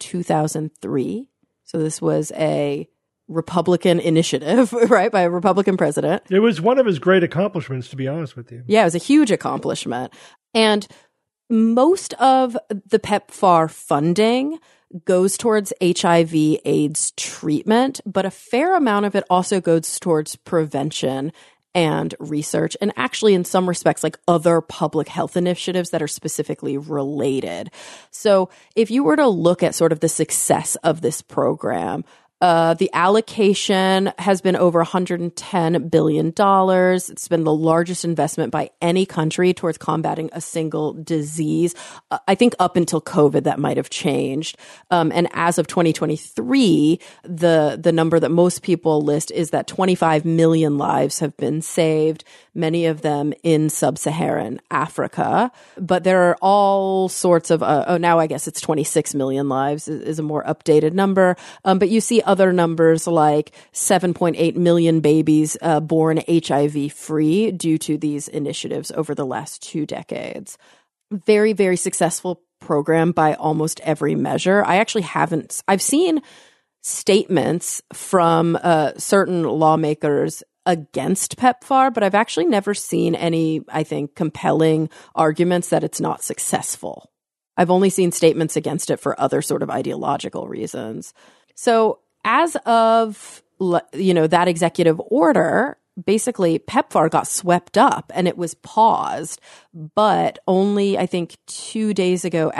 2003. So this was a Republican initiative, right, by a Republican president. It was one of his great accomplishments, to be honest with you. Yeah, it was a huge accomplishment. And most of the PEPFAR funding goes towards HIV/AIDS treatment, but a fair amount of it also goes towards prevention and research, and actually in some respects like other public health initiatives that are specifically related. So if you were to look at sort of the success of this program, the allocation has been over $110 billion. It's been the largest investment by any country towards combating a single disease. I think up until COVID, that might have changed. And as of 2023, the number that most people list is that 25 million lives have been saved, many of them in sub-Saharan Africa. But there are all sorts of, now I guess it's 26 million lives is a more updated number. But you see other numbers like 7.8 million babies born HIV free due to these initiatives over the last 2 decades. Very, very successful program by almost every measure. I've seen statements from certain lawmakers against PEPFAR, but I've actually never seen any, I think, compelling arguments that it's not successful. I've only seen statements against it for other sort of ideological reasons. So as of, that executive order, basically PEPFAR got swept up and it was paused, but only, I think, 2 days ago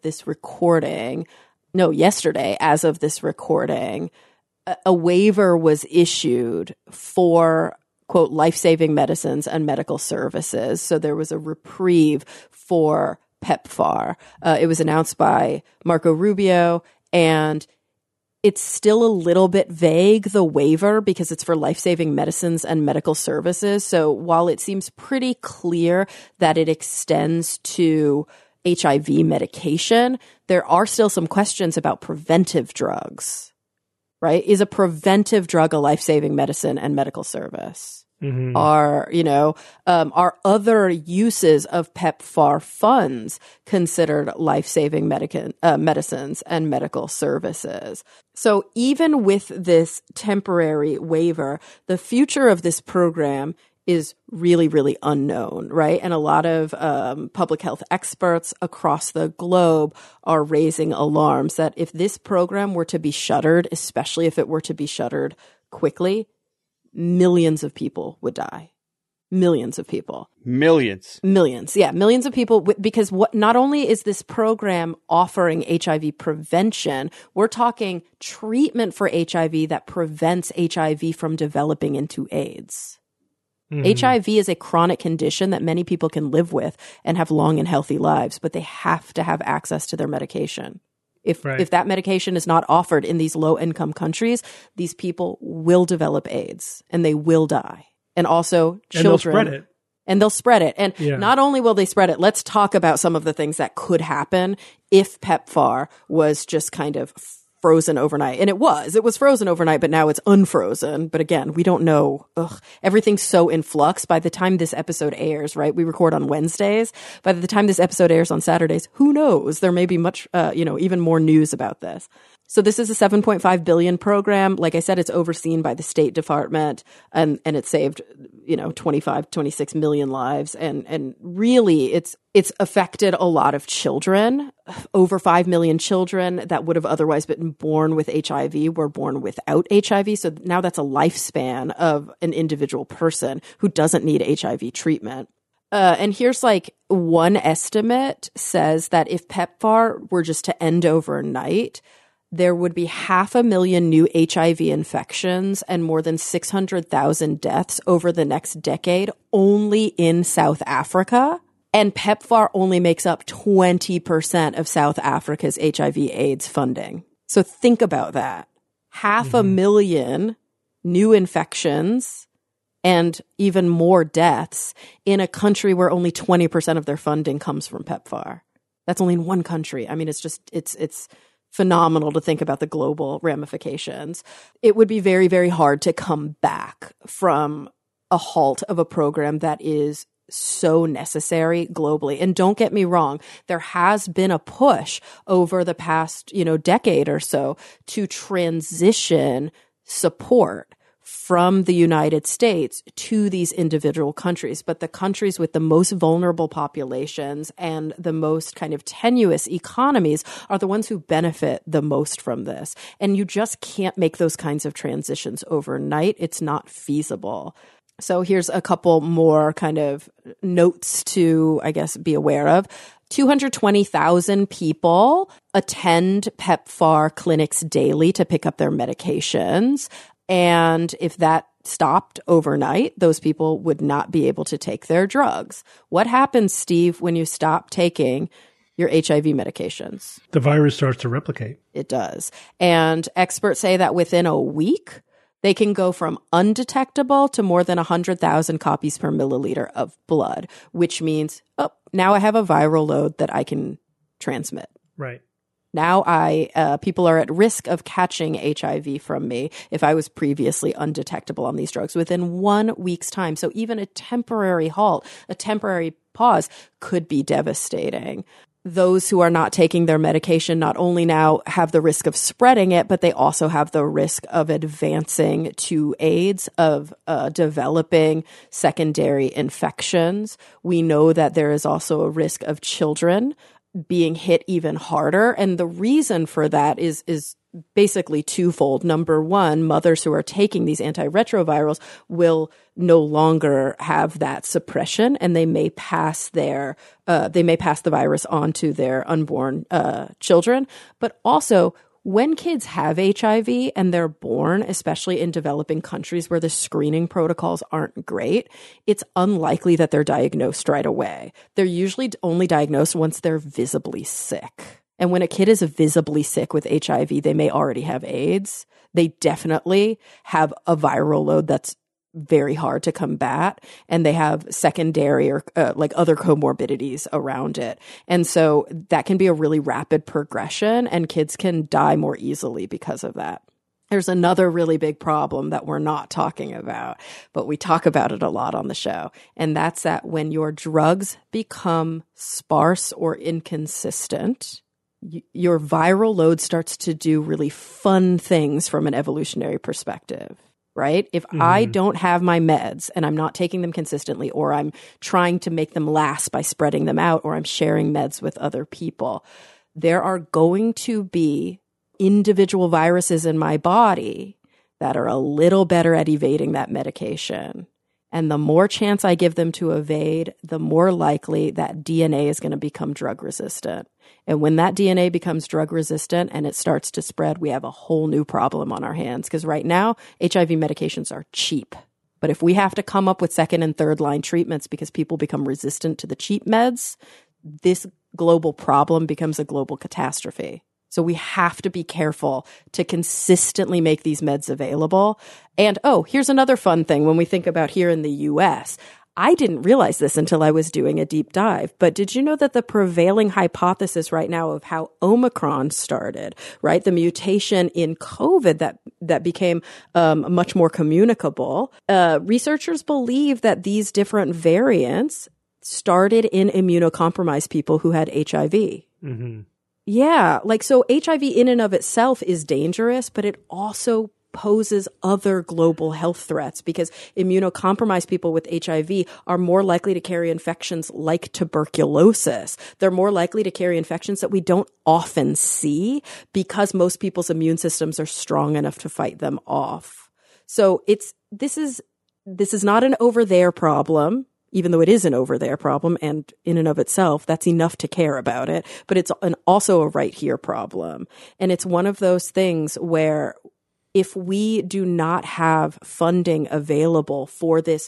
yesterday, as of this recording, a waiver was issued for, quote, life-saving medicines and medical services. So there was a reprieve for PEPFAR. It was announced by Marco Rubio, and it's still a little bit vague, the waiver, because it's for life-saving medicines and medical services. So while it seems pretty clear that it extends to HIV medication, there are still some questions about preventive drugs, right? Is a preventive drug a life-saving medicine and medical service? Mm-hmm. Are other uses of PEPFAR funds considered life-saving medicines and medical services? So even with this temporary waiver, the future of this program is really, really unknown, right? And a lot of public health experts across the globe are raising alarms that if this program were to be shuttered, especially if it were to be shuttered quickly, millions of people would die. Millions of people. Millions. Yeah, millions of people. Because not only is this program offering HIV prevention, we're talking treatment for HIV that prevents HIV from developing into AIDS. Mm-hmm. HIV is a chronic condition that many people can live with and have long and healthy lives, but they have to have access to their medication. If that medication is not offered in these low-income countries, these people will develop AIDS and they will die. And also children. And they'll spread it. And not only will they spread it, let's talk about some of the things that could happen if PEPFAR was just kind of frozen overnight. And it was frozen overnight, but now it's unfrozen. But again, we don't know. Everything's so in flux. By the time this episode airs, right? We record on Wednesdays. By the time this episode airs on Saturdays, who knows? There may be much, even more news about this. So this is a $7.5 billion program. Like I said, it's overseen by the State Department, and it saved, 26 million lives. And really it's affected a lot of children. Over 5 million children that would have otherwise been born with HIV were born without HIV. So now that's a lifespan of an individual person who doesn't need HIV treatment. And here's one estimate says that if PEPFAR were just to end overnight, there would be 500,000 new HIV infections and more than 600,000 deaths over the next decade only in South Africa. And PEPFAR only makes up 20% of South Africa's HIV/AIDS funding. So think about that. 500,000 new infections and even more deaths in a country where only 20% of their funding comes from PEPFAR. That's only in one country. I mean, it's phenomenal to think about the global ramifications. It would be very, very hard to come back from a halt of a program that is so necessary globally. And don't get me wrong, there has been a push over the past, decade or so to transition support from the United States to these individual countries. But the countries with the most vulnerable populations and the most kind of tenuous economies are the ones who benefit the most from this. And you just can't make those kinds of transitions overnight. It's not feasible. So here's a couple more kind of notes to, I guess, be aware of. 220,000 people attend PEPFAR clinics daily to pick up their medications. And if that stopped overnight, those people would not be able to take their drugs. What happens, Steve, when you stop taking your HIV medications? The virus starts to replicate. It does. And experts say that within a week, they can go from undetectable to more than 100,000 copies per milliliter of blood, which means, now I have a viral load that I can transmit. Right. Now people are at risk of catching HIV from me if I was previously undetectable on these drugs within 1 week's time. So even a temporary halt, a temporary pause could be devastating. Those who are not taking their medication not only now have the risk of spreading it, but they also have the risk of advancing to AIDS, of developing secondary infections. We know that there is also a risk of children being hit even harder. And the reason for that is basically twofold. Number one, mothers who are taking these antiretrovirals will no longer have that suppression, and they may pass the virus on to their unborn children. But also, when kids have HIV and they're born, especially in developing countries where the screening protocols aren't great, it's unlikely that they're diagnosed right away. They're usually only diagnosed once they're visibly sick. And when a kid is visibly sick with HIV, they may already have AIDS. They definitely have a viral load that's very hard to combat, and they have secondary or like other comorbidities around it. And so that can be a really rapid progression, and kids can die more easily because of that. There's another really big problem that we're not talking about, but we talk about it a lot on the show. And that's that when your drugs become sparse or inconsistent, your viral load starts to do really fun things from an evolutionary perspective, right? If I don't have my meds and I'm not taking them consistently, or I'm trying to make them last by spreading them out, or I'm sharing meds with other people, there are going to be individual viruses in my body that are a little better at evading that medication. And the more chance I give them to evade, the more likely that DNA is going to become drug resistant. And when that DNA becomes drug resistant and it starts to spread, we have a whole new problem on our hands. Because right now, HIV medications are cheap. But if we have to come up with second and third line treatments because people become resistant to the cheap meds, this global problem becomes a global catastrophe. So we have to be careful to consistently make these meds available. And, here's another fun thing when we think about here in the US. I didn't realize this until I was doing a deep dive, but did you know that the prevailing hypothesis right now of how Omicron started, right? The mutation in COVID that became much more communicable. Researchers believe that these different variants started in immunocompromised people who had HIV. Mm-hmm. Yeah, so HIV in and of itself is dangerous, but it also poses other global health threats because immunocompromised people with HIV are more likely to carry infections like tuberculosis. They're more likely to carry infections that we don't often see because most people's immune systems are strong enough to fight them off. So this is not an over there problem. Even though it is an over there problem, and in and of itself, that's enough to care about it. But it's also a right here problem. And it's one of those things where if we do not have funding available for this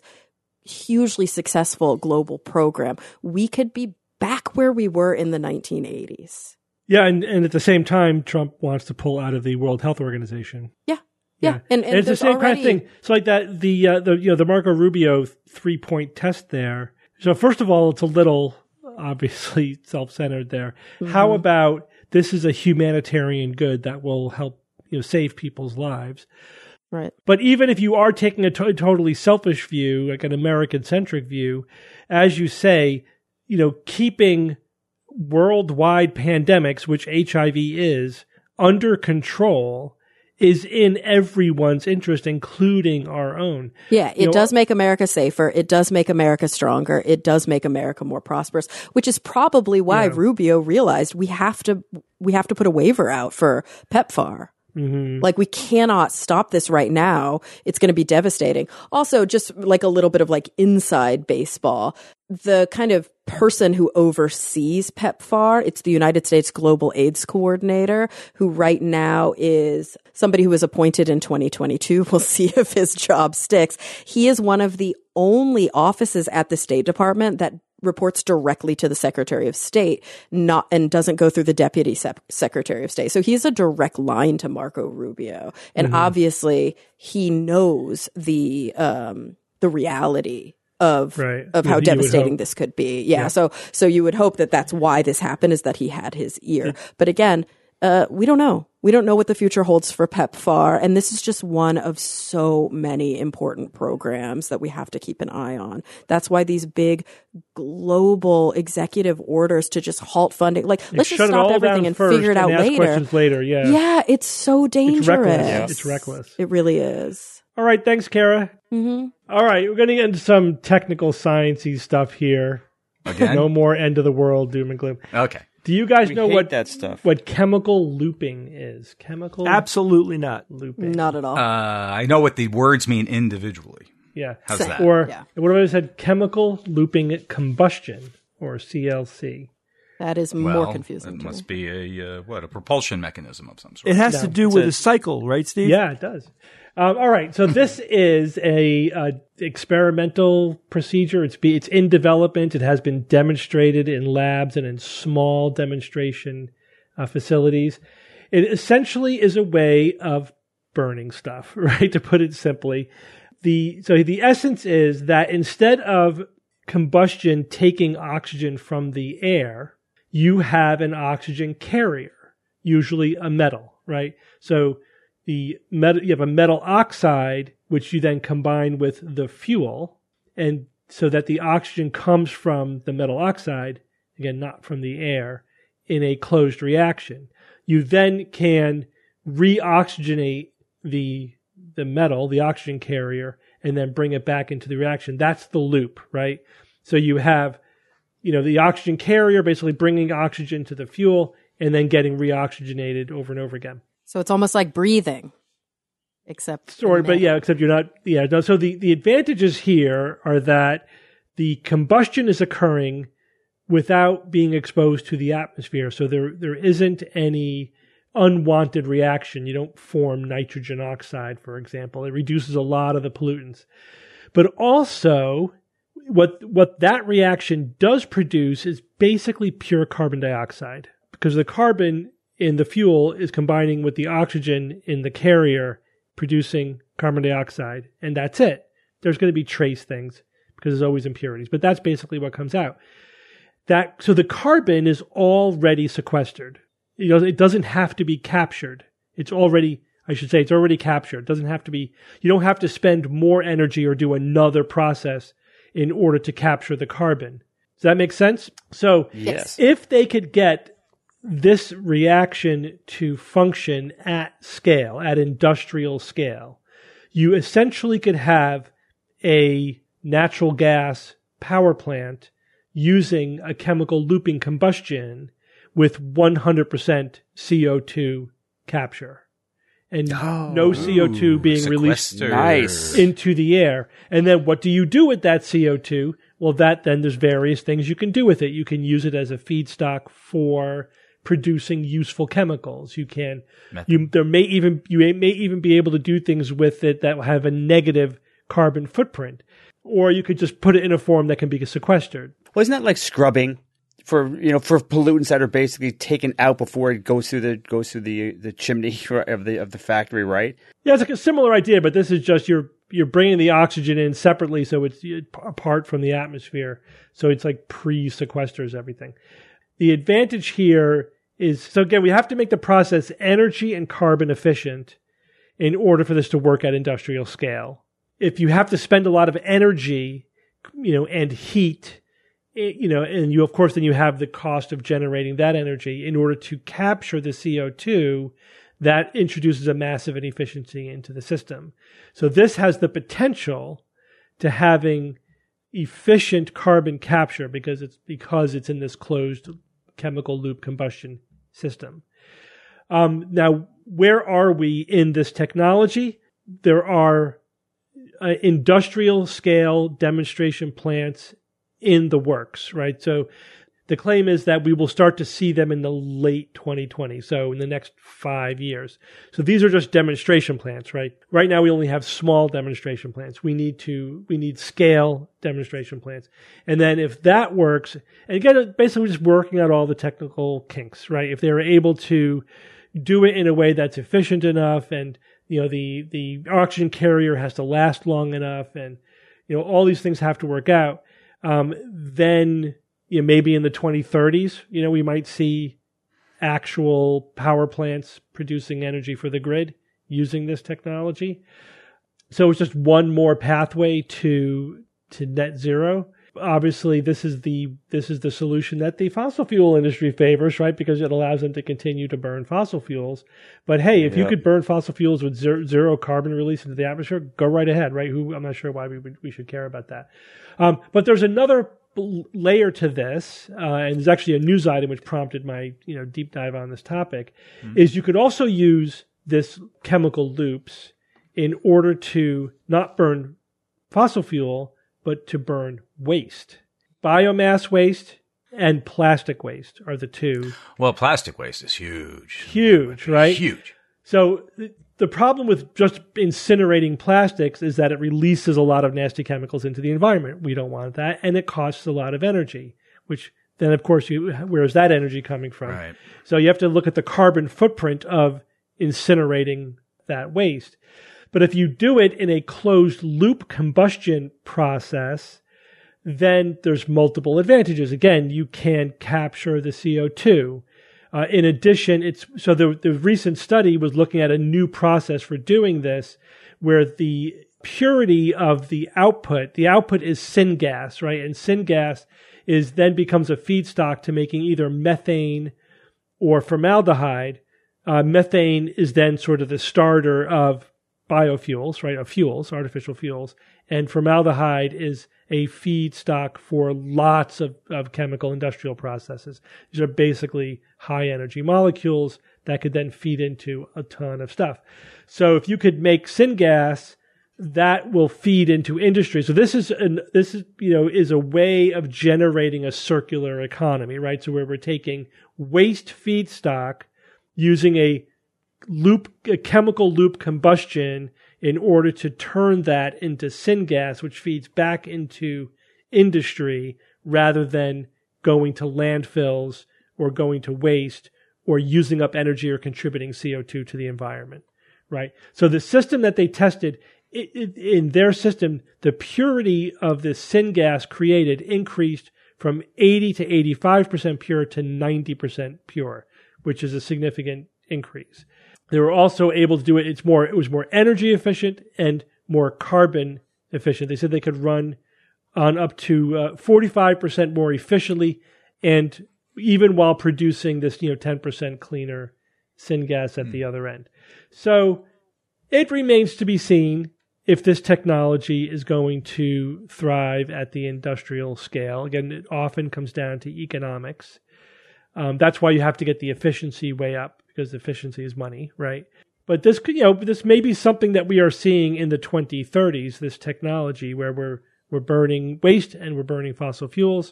hugely successful global program, we could be back where we were in the 1980s. Yeah, and at the same time, Trump wants to pull out of the World Health Organization. Yeah. And it's the same kind of thing. So like that, the Marco Rubio 3-point test there. So first of all, it's a little obviously self-centered there. Mm-hmm. How about this is a humanitarian good that will help save people's lives? Right. But even if you are taking a totally selfish view, like an American-centric view, as you say, keeping worldwide pandemics, which HIV is, under control is in everyone's interest, including our own. Yeah, it does make America safer. It does make America stronger. It does make America more prosperous, which is probably why Rubio realized we have to put a waiver out for PEPFAR. Mm-hmm. Like, we cannot stop this right now. It's going to be devastating. Also, just like a little bit of like inside baseball, the kind of person who oversees PEPFAR, it's the United States Global AIDS Coordinator, who right now is somebody who was appointed in 2022. We'll see if his job sticks. He is one of the only offices at the State Department that reports directly to the Secretary of State, and doesn't go through the Deputy Secretary of State. So he has a direct line to Marco Rubio, and obviously he knows the reality of how devastating this could be. Yeah. So you would hope that that's why this happened, is that he had his ear. But again, we don't know. We don't know what the future holds for PEPFAR. And this is just one of so many important programs that we have to keep an eye on. That's why these big global executive orders to just halt funding, let's just stop everything and figure it out later. Questions later. Yeah. Yeah. It's so dangerous. It's reckless. It really is. All right. Thanks, Kara. Mm-hmm. All right. We're going to get into some technical sciencey stuff here. Again? No more end of the world doom and gloom. Okay. Do you guys know hate what that stuff. what chemical looping is? Chemical Absolutely not. looping. Not at all. I know what the words mean individually. Yeah. How's Same. that? Or Yeah. what if I said chemical looping combustion, or CLC? That is more confusing. It to must me. be a propulsion mechanism of some sort. It has to do with a cycle, right, Steve? Yeah, it does. All right, so this is a experimental procedure. It's in development. It has been demonstrated in labs and in small demonstration facilities. It essentially is a way of burning stuff, right? To put it simply, so the essence is that instead of combustion taking oxygen from the air, you have an oxygen carrier, usually a metal, right? So you have a metal oxide, which you then combine with the fuel, and so that the oxygen comes from the metal oxide, again, not from the air, in a closed reaction. You then can reoxygenate the metal, the oxygen carrier, and then bring it back into the reaction. That's the loop, right? So you have, the oxygen carrier basically bringing oxygen to the fuel and then getting reoxygenated over and over again. So it's almost like breathing, except except you're not. Yeah. No, so the advantages here are that the combustion is occurring without being exposed to the atmosphere. So there isn't any unwanted reaction. You don't form nitrogen oxide, for example. It reduces a lot of the pollutants. But also, what that reaction does produce is basically pure carbon dioxide, because the carbon in the fuel is combining with the oxygen in the carrier, producing carbon dioxide, and that's it. There's going to be trace things because there's always impurities, but that's basically what comes out. So the carbon is already sequestered. It doesn't have to be captured. It's already captured. It doesn't have to be, you don't have to spend more energy or do another process in order to capture the carbon. Does that make sense? So Yes. if they could get this reaction to function at scale, at industrial scale, you essentially could have a natural gas power plant using a chemical looping combustion with 100% CO2 capture and no CO2 being released Sequester. Nice. into the air. And then what do you do with that CO2? Well, then there's various things you can do with it. You can use it as a feedstock for producing useful chemicals. You may even be able to do things with it that will have a negative carbon footprint, or you could just put it in a form that can be sequestered. Wasn't that like scrubbing for pollutants that are basically taken out before it goes through the chimney of the factory, right? Yeah, it's like a similar idea, but this is just you're bringing the oxygen in separately, so it's apart from the atmosphere. So it's like pre-sequesters everything. The advantage here is, so again, we have to make the process energy and carbon efficient in order for this to work at industrial scale. If you have to spend a lot of energy, and heat, and you, of course, then you have the cost of generating that energy in order to capture the CO2, that introduces a massive inefficiency into the system. So this has the potential to having efficient carbon capture because it's in this closed chemical loop combustion system. Now, where are we in this technology? There are industrial scale demonstration plants in the works, right? So the claim is that we will start to see them in the late 2020s, so in the next 5 years. So these are just demonstration plants, right? Right now we only have small demonstration plants. We need scale demonstration plants. And then if that works, and again, basically just working out all the technical kinks, right? If they're able to do it in a way that's efficient enough, and the oxygen carrier has to last long enough, and all these things have to work out, then maybe in the 2030s, we might see actual power plants producing energy for the grid using this technology. So it's just one more pathway to net zero. Obviously, this is the solution that the fossil fuel industry favors, right? Because it allows them to continue to burn fossil fuels. But hey, if you could burn fossil fuels with zero carbon release into the atmosphere, go right ahead, right? I'm not sure why we should care about that. But there's another layer to this, and there's actually a news item which prompted my deep dive on this topic, is you could also use this chemical loops in order to not burn fossil fuel, but to burn waste. Biomass waste and plastic waste are the two. Well, plastic waste is huge. Huge, right? Huge. So the problem with just incinerating plastics is that it releases a lot of nasty chemicals into the environment. We don't want that, and it costs a lot of energy, which then, of course, where is that energy coming from? Right. So you have to look at the carbon footprint of incinerating that waste. But if you do it in a closed loop combustion process, then there's multiple advantages. Again, you can capture the CO2. In addition, the recent study was looking at a new process for doing this, where the purity of the output is syngas, right? And syngas then becomes a feedstock to making either methane or formaldehyde. Methane is then sort of the starter of biofuels, right? Of fuels, artificial fuels. And formaldehyde is a feedstock for lots of chemical industrial processes. These are basically high energy molecules that could then feed into a ton of stuff. So if you could make syngas, that will feed into industry. So this is a way of generating a circular economy, right? So where we're taking waste feedstock using a chemical loop combustion in order to turn that into syngas, which feeds back into industry rather than going to landfills or going to waste or using up energy or contributing CO2 to the environment, right? So the system that they tested, in their system, the purity of the syngas created increased from 80 to 85% pure to 90% pure, which is a significant increase. They were also able to do it. It was more energy efficient and more carbon efficient. They said they could run on up to 45% more efficiently, and even while producing this 10% cleaner syngas at the other end. So it remains to be seen if this technology is going to thrive at the industrial scale. Again, it often comes down to economics. That's why you have to get the efficiency way up, because efficiency is money, right? But this could, this may be something that we are seeing in the 2030s, this technology where we're burning waste and we're burning fossil fuels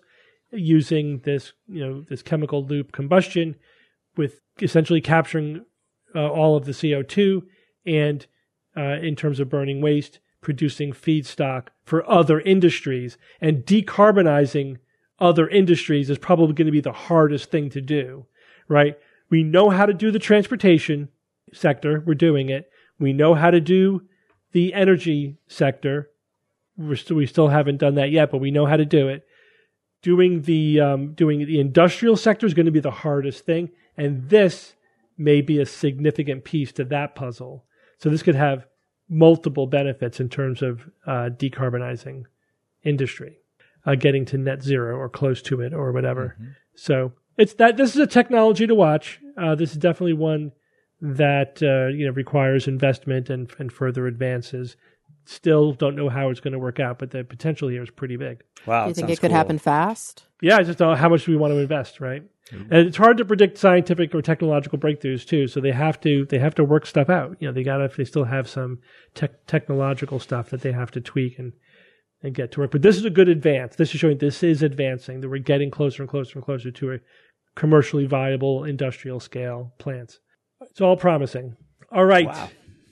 using this, this chemical loop combustion with essentially capturing all of the CO2 and in terms of burning waste, producing feedstock for other industries, and decarbonizing other industries is probably going to be the hardest thing to do, right? We know how to do the transportation sector. We're doing it. We know how to do the energy sector. We still haven't done that yet, but we know how to do it. Doing the industrial sector is going to be the hardest thing, and this may be a significant piece to that puzzle. So this could have multiple benefits in terms of decarbonizing industry, getting to net zero or close to it or whatever. Mm-hmm. So this is a technology to watch. This is definitely one that requires investment and further advances. Still don't know how it's going to work out, but the potential here is pretty big. Wow. Do you think it could happen fast? Yeah, I just don't know how much do we want to invest, right? Mm-hmm. And it's hard to predict scientific or technological breakthroughs too. So they have to work stuff out. They still have some technological stuff that they have to tweak and get to work. But this is a good advance. This is showing this is advancing, that we're getting closer and closer and closer to a commercially viable industrial scale plants. It's all promising. All right. Wow.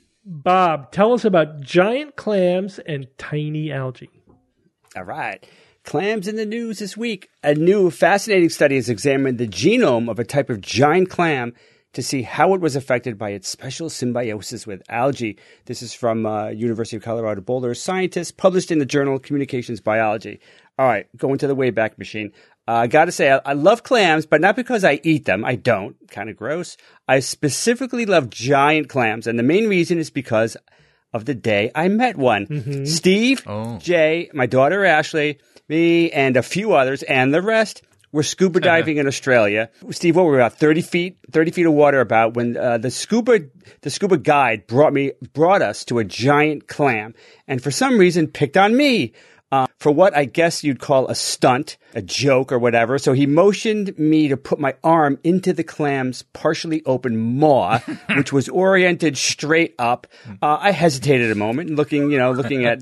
Bob, tell us about giant clams and tiny algae. All right. Clams in the news this week. A new fascinating study has examined the genome of a type of giant clam to see how it was affected by its special symbiosis with algae. This is from University of Colorado Boulder scientists, published in the journal Communications Biology. All right, going to the Wayback Machine. I got to say, I love clams, but not because I eat them. I don't. Kind of gross. I specifically love giant clams, and the main reason is because of the day I met one. Mm-hmm. Steve, Jay, my daughter Ashley, me, and a few others, and the rest were scuba diving in Australia. Steve, what were we about 30 feet of water about when the scuba guide brought us to a giant clam, and for some reason picked on me. for what I guess you'd call a stunt, a joke or whatever. So he motioned me to put my arm into the clam's partially open maw, which was oriented straight up. I hesitated a moment, looking at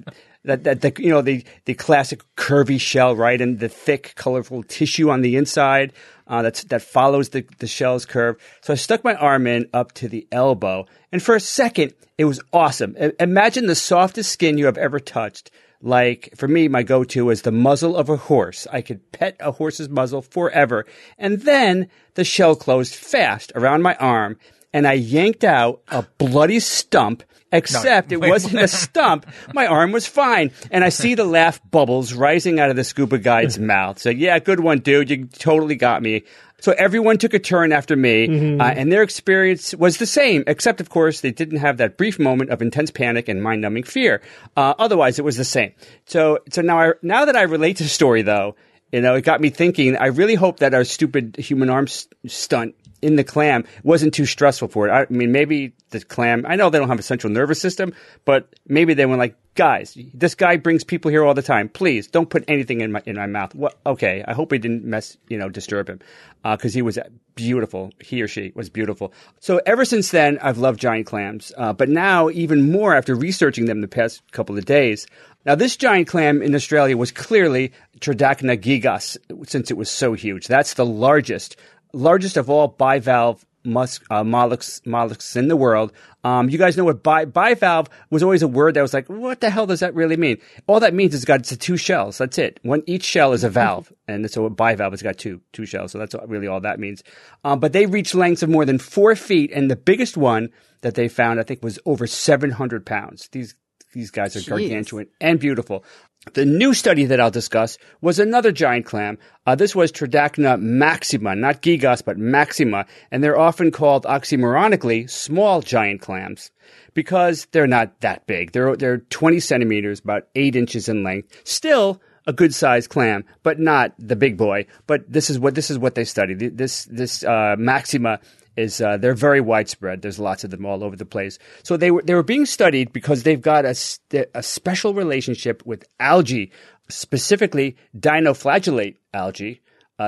the classic curvy shell, right, and the thick, colorful tissue on the inside that follows the shell's curve. So I stuck my arm in up to the elbow, and for a second, it was awesome. Imagine the softest skin you have ever touched. Like, for me, my go-to was the muzzle of a horse. I could pet a horse's muzzle forever. And then the shell closed fast around my arm, and I yanked out a bloody stump, except it wasn't a stump. My arm was fine. And I see the laugh bubbles rising out of the scuba guide's mouth. So, yeah, good one, dude. You totally got me. So everyone took a turn after me, and their experience was the same, except, of course, they didn't have that brief moment of intense panic and mind-numbing fear. Otherwise, it was the same. So now that I relate to the story, though, it got me thinking, I really hope that our stupid human arm stunt in the clam wasn't too stressful for it. I mean, maybe the clam, I know they don't have a central nervous system, but maybe they went like, guys, this guy brings people here all the time. Please don't put anything in my mouth. What? Okay. I hope we didn't disturb him. Cause he was beautiful. He or she was beautiful. So ever since then, I've loved giant clams. But now even more after researching them the past couple of days. Now, this giant clam in Australia was clearly Tridacna gigas, since it was so huge. That's the largest of all bivalve mollusks in the world. You guys know what bivalve was always a word that was like, what the hell does that really mean? All that means is it's two shells. That's it. Each shell is a valve. And so a bivalve has got two shells. So that's really all that means. But they reach lengths of more than 4 feet. And the biggest one that they found, I think, was over 700 pounds. These guys are gargantuan and beautiful. The new study that I'll discuss was another giant clam. This was Tridacna maxima, not gigas, but maxima. And they're often called oxymoronically small giant clams because they're not that big. They're 20 centimeters, about 8 inches in length. Still a good sized clam, but not the big boy. But this is what they studied. This maxima is they're very widespread. There's lots of them all over the place. So they were being studied because they've got a special relationship with algae, specifically dinoflagellate algae,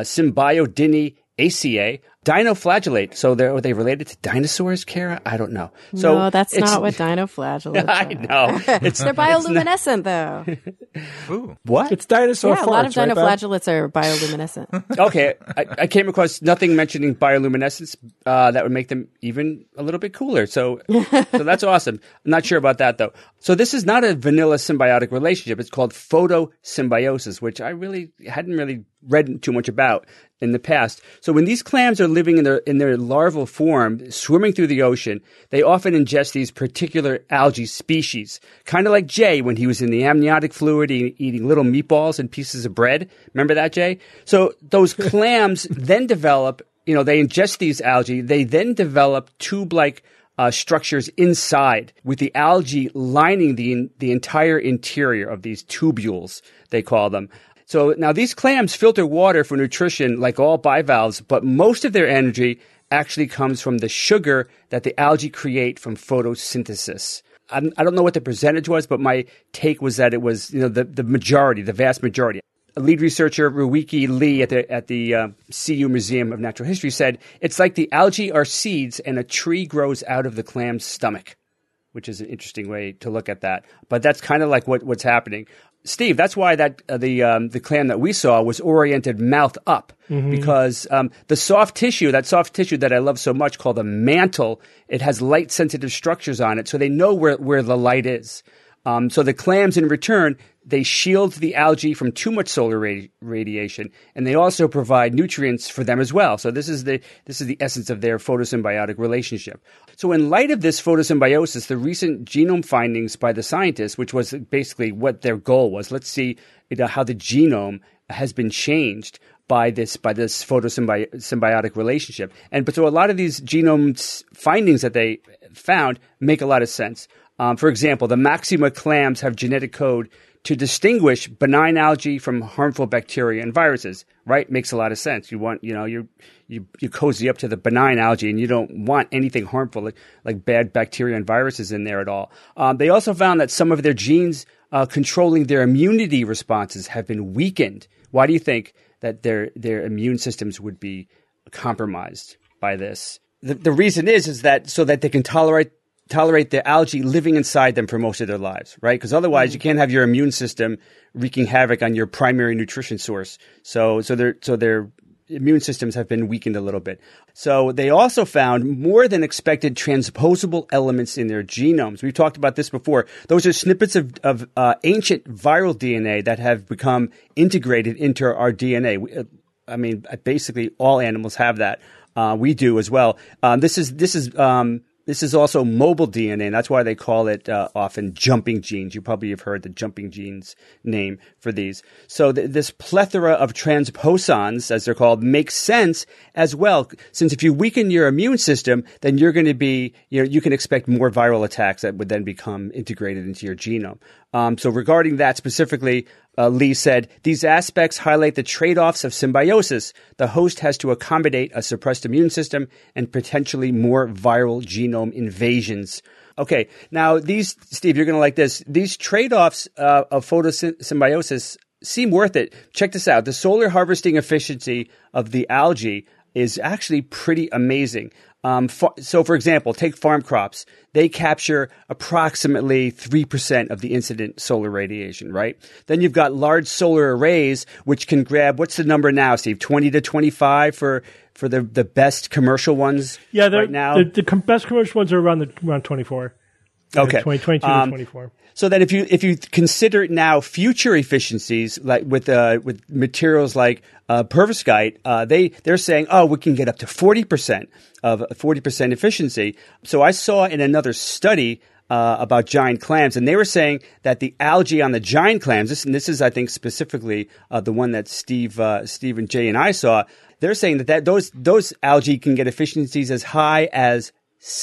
Symbiodiniaceae. Dinoflagellate. So are they related to dinosaurs, Kara? I don't know. So no, that's not what dinoflagellates are. I know. They're bioluminescent, though. Ooh. What? It's dinosaur farts, A lot of right, Bob? dinoflagellates are bioluminescent. Okay. I came across nothing mentioning bioluminescence that would make them even a little bit cooler. So that's awesome. I'm not sure about that, though. So this is not a vanilla symbiotic relationship. It's called photosymbiosis, which I really hadn't really read too much about in the past. So when these clams are living in their larval form, swimming through the ocean, they often ingest these particular algae species, kind of like Jay when he was in the amniotic fluid eating little meatballs and pieces of bread. Remember that, Jay? So those clams then develop, they ingest these algae. They then develop tube-like structures inside with the algae lining the entire interior of these tubules, they call them. So now these clams filter water for nutrition like all bivalves, but most of their energy actually comes from the sugar that the algae create from photosynthesis. I don't know what the percentage was, but my take was that it was, the vast majority. A lead researcher, Ruiki Lee at the CU Museum of Natural History said, it's like the algae are seeds and a tree grows out of the clam's stomach, which is an interesting way to look at that. But that's kind of like what's happening. Steve, that's why the clam that we saw was oriented mouth up, because the soft tissue that I love so much called the mantle, it has light sensitive structures on it, so they know where the light is. So the clams in return, they shield the algae from too much solar radiation, and they also provide nutrients for them as well. So this is the essence of their photosymbiotic relationship. So in light of this photosymbiosis, the recent genome findings by the scientists, which was basically what their goal was, let's see how the genome has been changed by this photosymbiotic relationship. But so a lot of these genome findings that they found make a lot of sense. For example, the Maxima clams have genetic code to distinguish benign algae from harmful bacteria and viruses, right? Makes a lot of sense. You want, you cozy up to the benign algae and you don't want anything harmful like bad bacteria and viruses in there at all. They also found that some of their genes controlling their immunity responses have been weakened. Why do you think that their immune systems would be compromised by this? The reason is that so that they can tolerate the algae living inside them for most of their lives, right? Because otherwise you can't have your immune system wreaking havoc on your primary nutrition source. So their immune systems have been weakened a little bit. So they also found more than expected transposable elements in their genomes. We've talked about this before. Those are snippets of ancient viral DNA that have become integrated into our DNA. I mean, basically all animals have that. We do as well. This is also mobile DNA, and that's why they call it often jumping genes. You probably have heard the jumping genes name for these. So this plethora of transposons, as they're called, makes sense as well. Since if you weaken your immune system, then you're going to be, you can expect more viral attacks that would then become integrated into your genome. So regarding that specifically, Lee said, these aspects highlight the trade-offs of symbiosis. The host has to accommodate a suppressed immune system and potentially more viral genome invasions. Okay, now Steve, you're going to like this. These trade-offs of photosymbiosis seem worth it. Check this out. The solar harvesting efficiency of the algae is actually pretty amazing. So, for example, take farm crops. They capture approximately 3% of the incident solar radiation, right? Then you've got large solar arrays, which can grab, what's the number now, Steve? 20 to 25 for the best commercial ones right now? The best commercial ones are around 24. Okay. 22 to 24. So that if you consider now future efficiencies like with materials like perovskite, they're saying, we can get up to 40% efficiency. So I saw in another study about giant clams, and they were saying that the algae on the giant clams, this is I think specifically the one that Steve and Jay and I saw. They're saying that those algae can get efficiencies as high as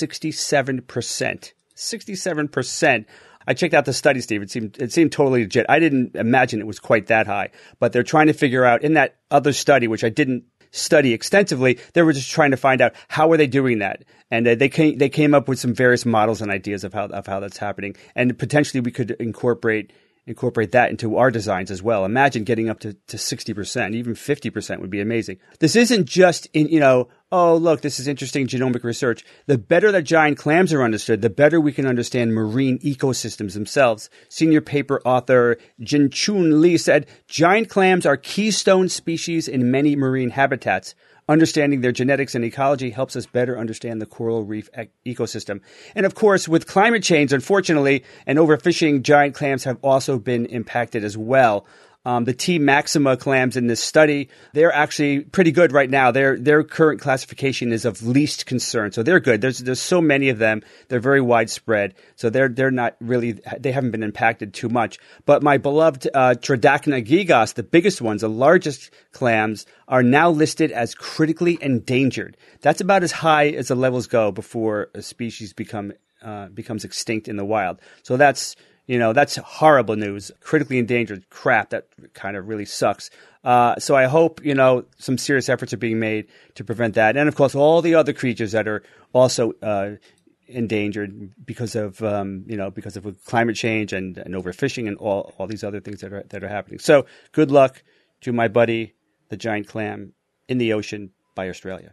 67%. 67%. I checked out the study, Steve. It seemed totally legit. I didn't imagine it was quite that high, but they're trying to figure out in that other study, which I didn't study extensively, they were just trying to find out how are they doing that, and they came up with some various models and ideas of how that's happening, and potentially we could incorporate that into our designs as well. Imagine getting up to 60%, even 50% would be amazing. This isn't just look, this is interesting genomic research. The better that giant clams are understood, the better we can understand marine ecosystems themselves. Senior paper author Jin-Chun Lee said, giant clams are keystone species in many marine habitats. Understanding their genetics and ecology helps us better understand the coral reef ecosystem. And of course, with climate change, unfortunately, and overfishing, giant clams have also been impacted as well. The T. maxima clams in this study, they're actually pretty good right now. Their current classification is of least concern. So they're good. There's so many of them. They're very widespread. So they're not really, they haven't been impacted too much. But my beloved Tridacna gigas, the biggest ones, the largest clams, are now listed as critically endangered. That's about as high as the levels go before a species becomes extinct in the wild. So that's horrible news. Critically endangered crap. That kind of really sucks. So I hope, some serious efforts are being made to prevent that. And of course, all the other creatures that are also endangered because of climate change and overfishing and all these other things that are happening. So good luck to my buddy, the giant clam in the ocean by Australia.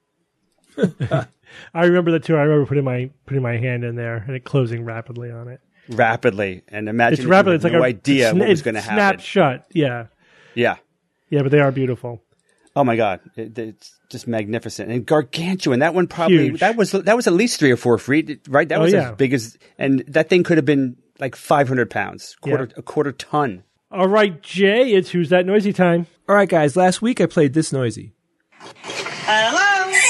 I remember that too. I remember putting my hand in there and it closing rapidly on it. Rapidly, and imagine it's rapid. It's like no idea what was going to happen. Snap shut. Yeah. But they are beautiful. Oh my God, it's just magnificent and gargantuan. That one probably huge. that was at least 3 or 4 feet, right? That was as big as, and that thing could have been like 500 pounds, a quarter ton. All right, Jay, it's Who's That Noisy time. All right, guys. Last week I played this noisy. Hello.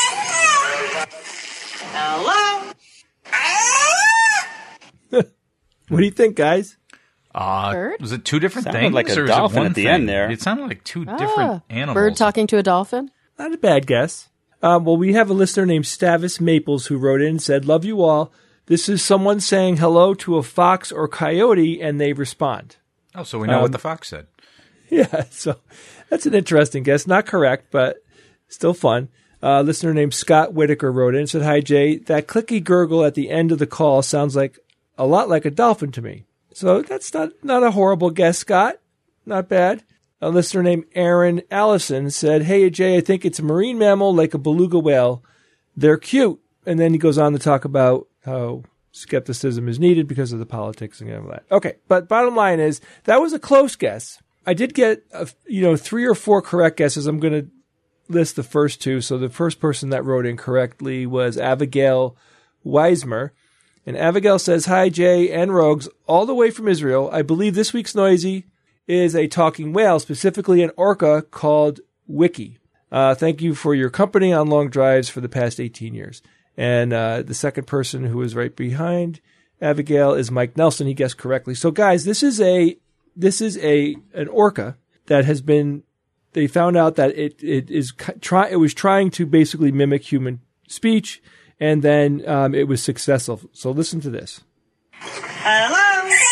What do you think, guys? Bird? Was it 2 different sounded things? Like a or dolphin was it one at the thing? end there. It sounded like 2 different animals. Bird talking to a dolphin? Not a bad guess. Well, we have a listener named Stavis Maples who wrote in and said, "Love you all. This is someone saying hello to a fox or coyote," and they respond. Oh, so we know what the fox said. Yeah, so that's an interesting guess. Not correct, but still fun. A listener named Scott Whitaker wrote in and said, "Hi, Jay. That clicky gurgle at the end of the call sounds like a lot like a dolphin to me." So that's not a horrible guess, Scott. Not bad. A listener named Aaron Allison said, "Hey, Jay, I think it's a marine mammal like a beluga whale. They're cute." And then he goes on to talk about how skepticism is needed because of the politics and all that. Okay, but bottom line is that was a close guess. I did get 3 or 4 correct guesses. I'm going to list the first 2. So the first person that wrote in correctly was Abigail Weismer. And Abigail says, "Hi, Jay and Rogues, all the way from Israel. I believe this week's noisy is a talking whale, specifically an orca called Wiki. Thank you for your company on long drives for the past 18 years. And the second person who is right behind Abigail is Mike Nelson. He guessed correctly. So, guys, this is an orca that has been. They found out that it was trying to basically mimic human speech, and then it was successful. So, listen to this. Hello.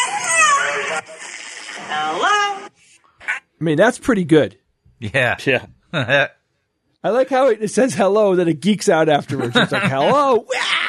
Hello. I mean, that's pretty good. Yeah. Yeah. I like how it says hello, then it geeks out afterwards. It's like, hello.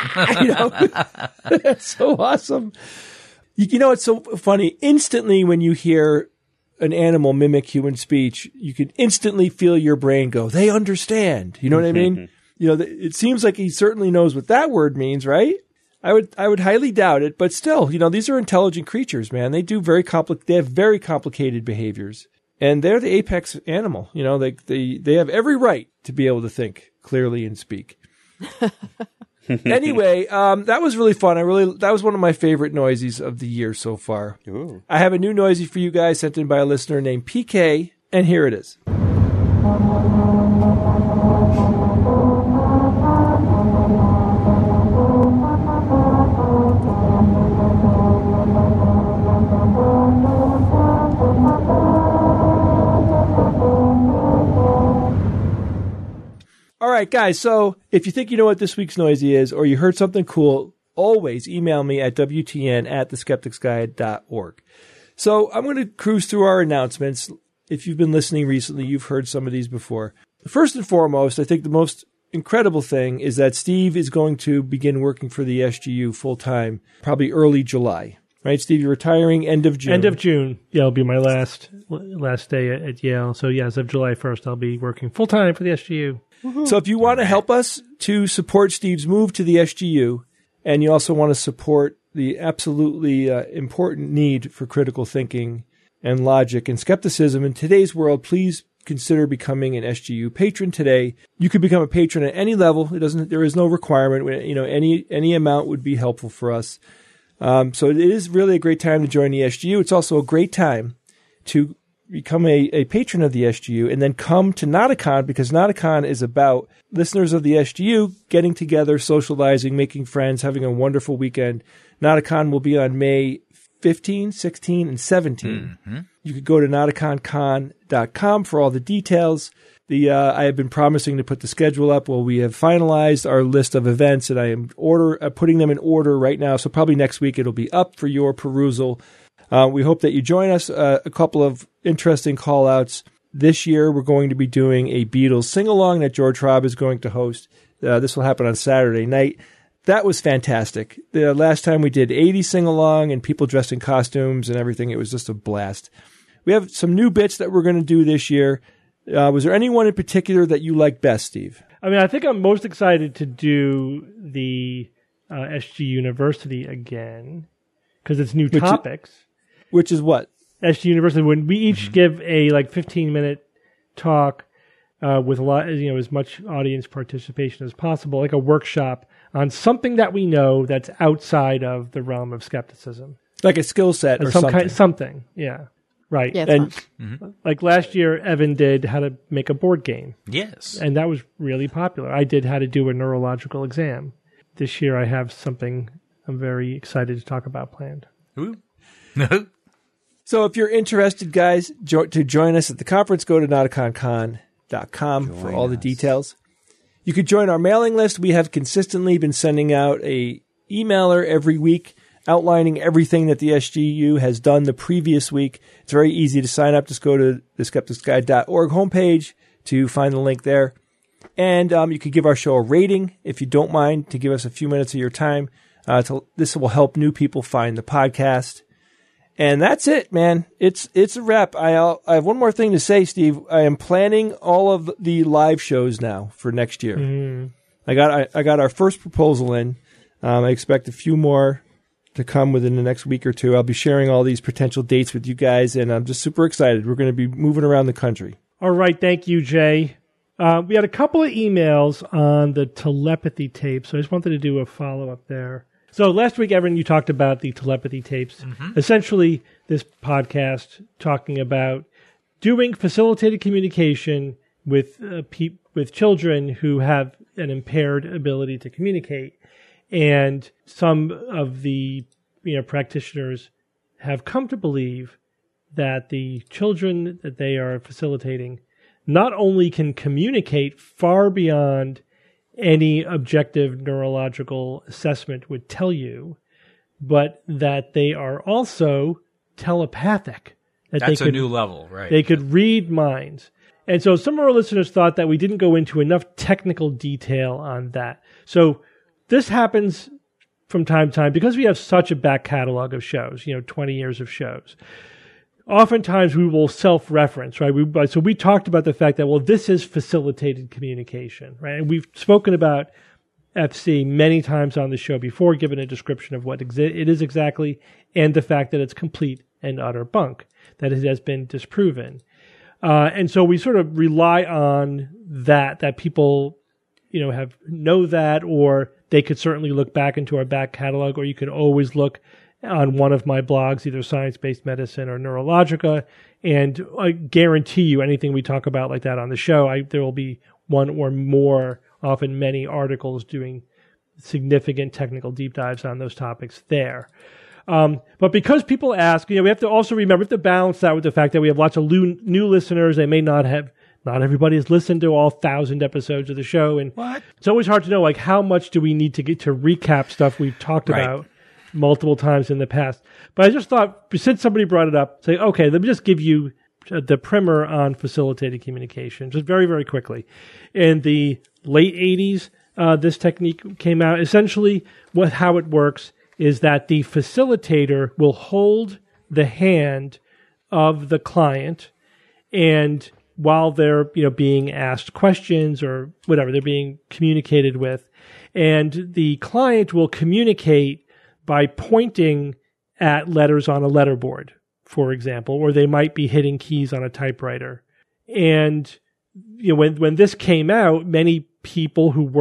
That's so awesome. You know, it's so funny. Instantly, when you hear an animal mimic human speech, you can instantly feel your brain go, they understand. You know what I mean? It seems like he certainly knows what that word means, right? I would highly doubt it, but still, these are intelligent creatures, man. They do they have very complicated behaviors. And they're the apex animal. They have every right to be able to think clearly and speak. Anyway, that was really fun. That was one of my favorite noisies of the year so far. Ooh. I have a new noisy for you guys sent in by a listener named PK, and here it is. All right, guys, so if you think you know what this week's noisy is or you heard something cool, always email me at wtn@theskepticsguide.org. So I'm going to cruise through our announcements. If you've been listening recently, you've heard some of these before. First and foremost, I think the most incredible thing is that Steve is going to begin working for the SGU full-time, probably early July. Right, Steve, you're retiring end of June. End of June. Yeah, it'll be my last day at Yale. So, as of July 1st, I'll be working full-time for the SGU. So if you want to help us to support Steve's move to the SGU, and you also want to support the absolutely important need for critical thinking and logic and skepticism in today's world, please consider becoming an SGU patron today. You could become a patron at any level. There is no requirement. Any amount would be helpful for us. So it is really a great time to join the SGU. It's also a great time to become a patron of the SGU and then come to Nauticon, because Nauticon is about listeners of the SGU getting together, socializing, making friends, having a wonderful weekend. Nauticon will be on May 15, 16, and 17. Mm-hmm. You could go to nauticoncon.com for all the details. I have been promising to put the schedule up. Well, we have finalized our list of events, and I am putting them in order right now. So probably next week it'll be up for your perusal. We hope that you join us. A couple of interesting call-outs. This year, we're going to be doing a Beatles sing-along that George Hrab is going to host. This will happen on Saturday night. That was fantastic. The last time we did 80 sing-along and people dressed in costumes and everything, it was just a blast. We have some new bits that we're going to do this year. Was there anyone in particular that you liked best, Steve? I mean, I think I'm most excited to do the SG University again because it's new topics. Which is what? SG University, when we each give a 15-minute talk with a lot, as much audience participation as possible, like a workshop on something that we know that's outside of the realm of skepticism. Like a skill set or something. Something, yeah. Right. Yeah, and like last year, Evan did how to make a board game. Yes. And that was really popular. I did how to do a neurological exam. This year, I have something I'm very excited to talk about planned. Ooh. So if you're interested, guys, to join us at the conference, go to nauticoncon.com for all the details. You could join our mailing list. We have consistently been sending out a emailer every week outlining everything that the SGU has done the previous week. It's very easy to sign up. Just go to the skepticsguide.org homepage to find the link there. And you could give our show a rating if you don't mind, to give us a few minutes of your time. This will help new people find the podcast. And that's it, man. It's a wrap. I have one more thing to say, Steve. I am planning all of the live shows now for next year. Mm. I got our first proposal in. I expect a few more to come within the next week or two. I'll be sharing all these potential dates with you guys, and I'm just super excited. We're going to be moving around the country. All right. Thank you, Jay. We had a couple of emails on the telepathy tapes, so I just wanted to do a follow-up there. So last week, Evan, you talked about the telepathy tapes. Mm-hmm. Essentially, this podcast talking about doing facilitated communication with children who have an impaired ability to communicate. And some of the practitioners have come to believe that the children that they are facilitating not only can communicate far beyond any objective neurological assessment would tell you, but that they are also telepathic. That's a new level, right? They could read minds. And so some of our listeners thought that we didn't go into enough technical detail on that. So this happens from time to time because we have such a back catalog of shows, 20 years of shows. Oftentimes we will self-reference, right? So we talked about the fact that, well, this is facilitated communication, right? And we've spoken about FC many times on the show before, given a description of what it is exactly, and the fact that it's complete and utter bunk, that it has been disproven. And so we sort of rely on that people, know that, or they could certainly look back into our back catalog, or you can always look on one of my blogs, either Science-Based Medicine or Neurologica, and I guarantee you anything we talk about like that on the show, there will be one or more, often many articles doing significant technical deep dives on those topics there. But because people ask, we have to also remember to balance that with the fact that we have lots of new listeners. They may not everybody has listened to all 1,000 episodes of the show. And it's always hard to know, how much do we need to get to recap stuff we've talked about multiple times in the past. But I just thought, since somebody brought it up, say, okay, let me just give you the primer on facilitated communication, just very, very quickly. In the late 80s, this technique came out. Essentially, how it works is that the facilitator will hold the hand of the client, and while they're being asked questions or whatever, they're being communicated with, and the client will communicate by pointing at letters on a letterboard, for example, or they might be hitting keys on a typewriter. And when this came out, many people who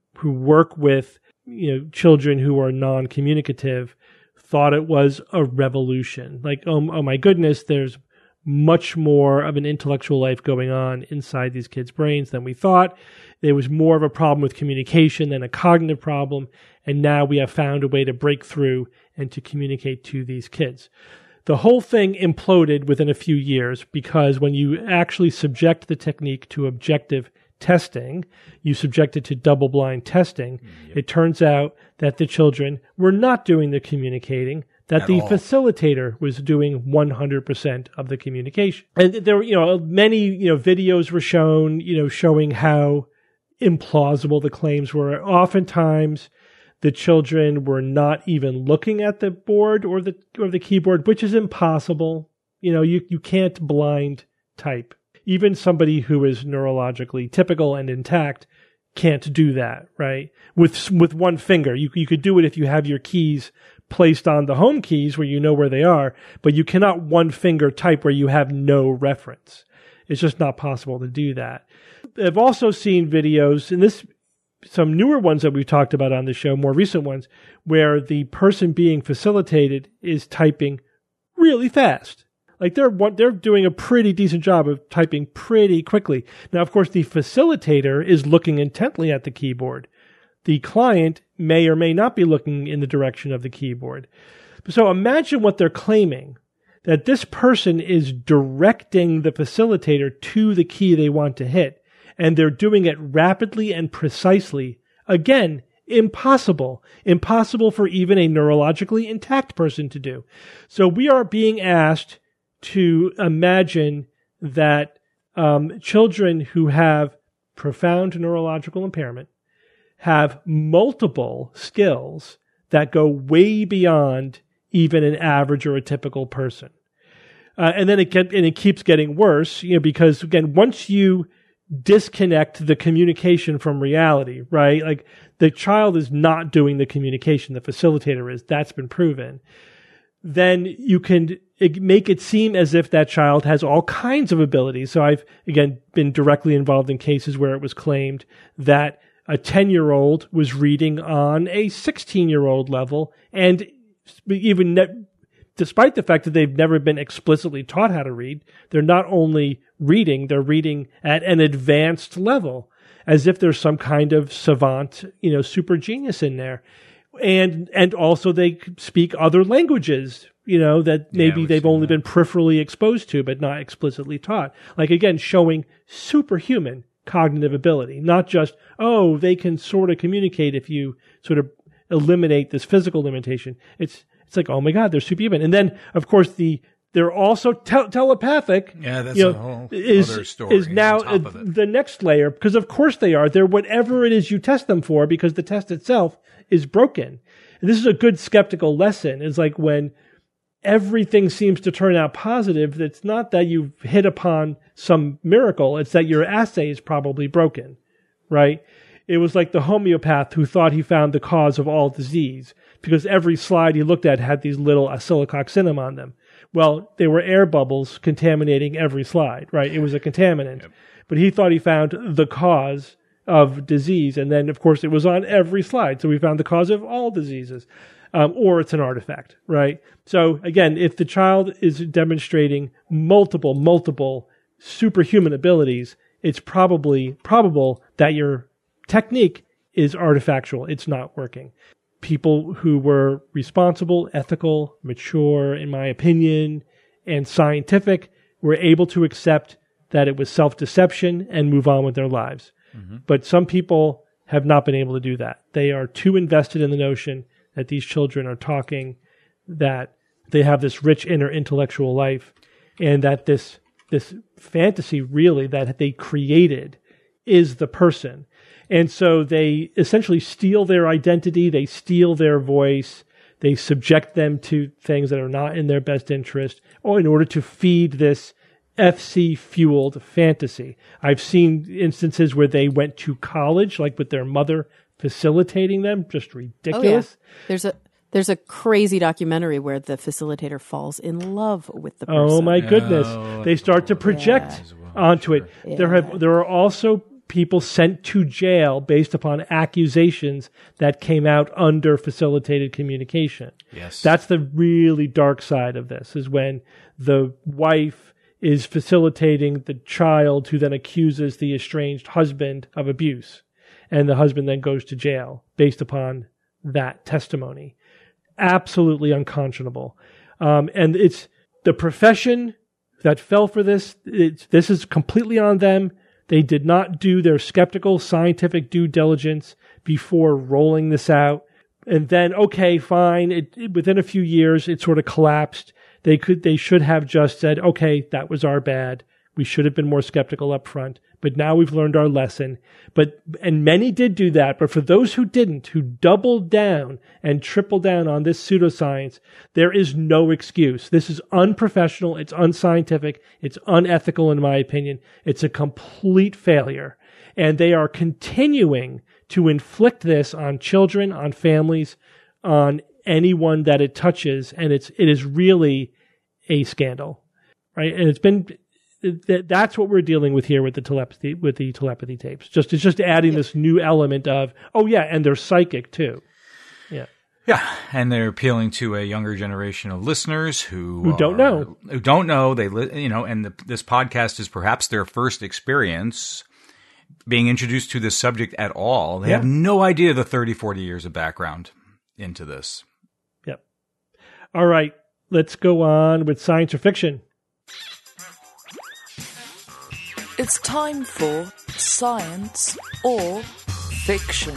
work with children who are non-communicative thought it was a revolution. Like, oh my goodness, there's much more of an intellectual life going on inside these kids' brains than we thought. There was more of a problem with communication than a cognitive problem, and now we have found a way to break through and to communicate to these kids. The whole thing imploded within a few years because when you actually subject the technique to objective testing, you subject it to double-blind testing, it turns out that the children were not doing the communicating, that the facilitator was doing 100% of the communication. And there were, many, videos were shown, showing how implausible the claims were. Oftentimes, the children were not even looking at the board or the keyboard, which is impossible. You can't blind type. Even somebody who is neurologically typical and intact can't do that, right? With one finger. You could do it if you have your keys placed on the home keys where you know where they are, but you cannot one finger type where you have no reference. It's just not possible to do that. I've also seen videos, and some newer ones that we've talked about on the show, more recent ones, where the person being facilitated is typing really fast. Like they're doing a pretty decent job of typing pretty quickly. Now, of course, the facilitator is looking intently at the keyboard. The client may or may not be looking in the direction of the keyboard. So imagine what they're claiming, that this person is directing the facilitator to the key they want to hit, and they're doing it rapidly and precisely. Again, impossible. Impossible for even a neurologically intact person to do. So we are being asked to imagine that children who have profound neurological impairment have multiple skills that go way beyond even an average or a typical person. And then it keeps getting worse, because again, once you disconnect the communication from reality, right? Like the child is not doing the communication, the facilitator is. That's been proven. Then you can make it seem as if that child has all kinds of abilities. So I've, again, been directly involved in cases where it was claimed that a 10-year-old was reading on a 16-year-old level, and even despite the fact that they've never been explicitly taught how to read, they're not only reading, they're reading at an advanced level, as if there's some kind of savant, super genius in there. And also they speak other languages, that maybe they've only been peripherally exposed to, but not explicitly taught. Like, again, showing superhuman cognitive ability, not just, they can sort of communicate if you sort of eliminate this physical limitation. It's like, oh my God, they're superhuman. And then, of course, they're also telepathic. Yeah, that's a whole other story. Is now the next layer, because of course they are. They're whatever it is you test them for, because the test itself is broken. And this is a good skeptical lesson. It's like when everything seems to turn out positive, it's not that you've hit upon some miracle. It's that your assay is probably broken, right? It was like the homeopath who thought he found the cause of all disease, because every slide he looked at had these little acetylcoccinum on them. Well, they were air bubbles contaminating every slide, right? It was a contaminant. Yep. But he thought he found the cause of disease. And then, of course, it was on every slide. So we found the cause of all diseases. Or it's an artifact, right? So again, if the child is demonstrating multiple superhuman abilities, it's probable that your technique is artifactual. It's not working. People who were responsible, ethical, mature, in my opinion, and scientific were able to accept that it was self-deception and move on with their lives. Mm-hmm. But some people have not been able to do that. They are too invested in the notion that these children are talking, that they have this rich inner intellectual life, and that this fantasy really that they created is the person. And so they essentially steal their identity, they steal their voice, they subject them to things that are not in their best interest, or in order to feed this FC-fueled fantasy. I've seen instances where they went to college, like with their mother facilitating them, just ridiculous. Oh, yeah. There's a crazy documentary where the facilitator falls in love with the person. Oh my goodness. They start to project onto it. Yeah. There are also people sent to jail based upon accusations that came out under facilitated communication. Yes. That's the really dark side of this, is when the wife is facilitating the child who then accuses the estranged husband of abuse. And the husband then goes to jail based upon that testimony. Absolutely unconscionable. And it's the profession that fell for this. This is completely on them. They did not do their skeptical scientific due diligence before rolling this out. And then, okay, fine. Within a few years, it sort of collapsed. They should have just said, okay, that was our bad. We should have been more skeptical up front. But now we've learned our lesson. And many did do that. But for those who didn't, who doubled down and tripled down on this pseudoscience, there is no excuse. This is unprofessional. It's unscientific. It's unethical, in my opinion. It's a complete failure. And they are continuing to inflict this on children, on families, on anyone that it touches. And it is really a scandal, right? And it's been... That's what we're dealing with here with the telepathy tapes. It's just adding this new element of, and they're psychic too. Yeah. Yeah. And they're appealing to a younger generation of listeners who don't know. This podcast is perhaps their first experience being introduced to this subject at all. They have no idea the 30, 40 years of background into this. Yep. All right. Let's go on with science or fiction. It's time for Science or Fiction.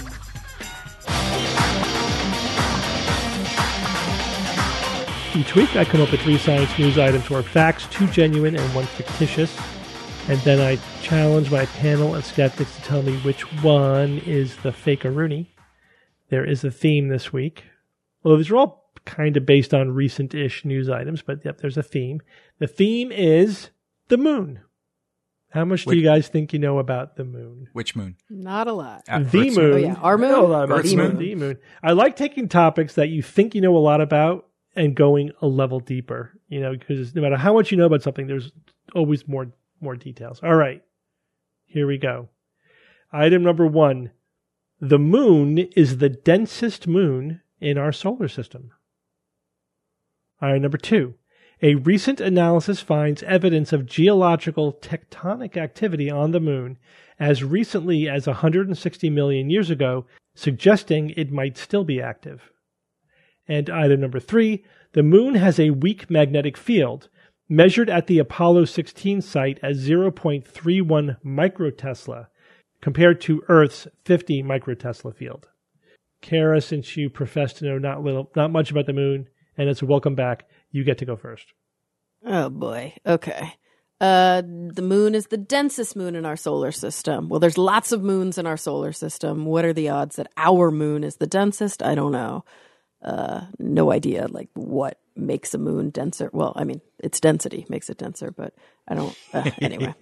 Each week I come up with 3 science news items who are facts, 2 genuine and 1 fictitious. And then I challenge my panel of skeptics to tell me which one is the fake-a-rooney. There is a theme this week. Although these are all kind of based on recent-ish news items, but yep, there's a theme. The theme is the moon. How much do you guys think you know about the moon? Which moon? Not a lot. The Earth's moon. Oh yeah, our moon. No, Or Earth's the moon. The moon. I like taking topics that you think you know a lot about and going a level deeper, because no matter how much you know about something, there's always more details. All right, here we go. Item number 1. The moon is the densest moon in our solar system. All right, number 2. A recent analysis finds evidence of geological tectonic activity on the moon as recently as 160 million years ago, suggesting it might still be active. And item number 3, the moon has a weak magnetic field, measured at the Apollo 16 site as 0.31 microtesla, compared to Earth's 50 microtesla field. Kara, since you profess to know not much about the moon, and it's a welcome back, you get to go first. Oh boy. Okay. The moon is the densest moon in our solar system. Well, there's lots of moons in our solar system. What are the odds that our moon is the densest? I don't know. No idea, like, what makes a moon denser. Well, I mean, its density makes it denser, but I don't, anyway.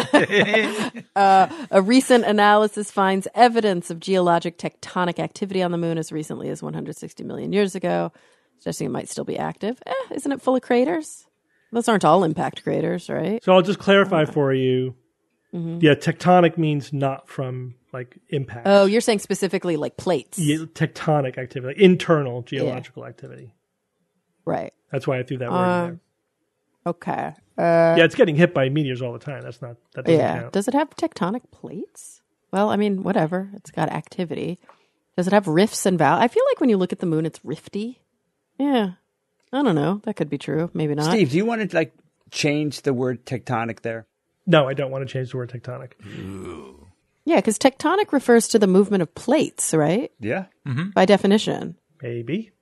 A recent analysis finds evidence of geologic tectonic activity on the moon as recently as 160 million years ago, suggesting it might still be active. Isn't it full of craters? Those aren't all impact craters, right? So I'll just clarify for you. Mm-hmm. Yeah, tectonic means not from, like, impact. Oh, you're saying specifically like plates. Yeah, tectonic activity, like internal geological activity. Right. That's why I threw that word in there. Okay. Yeah, it's getting hit by meteors all the time. That doesn't count. Does it have tectonic plates? Well, I mean, whatever. It's got activity. Does it have rifts and valleys? I feel like when you look at the moon, it's rifty. Yeah. I don't know. That could be true. Maybe not. Steve, do you want to like change the word tectonic there? No, I don't want to change the word tectonic. Ooh. Yeah, because tectonic refers to the movement of plates, right? Yeah. Mm-hmm. By definition. Maybe.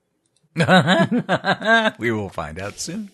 We will find out soon.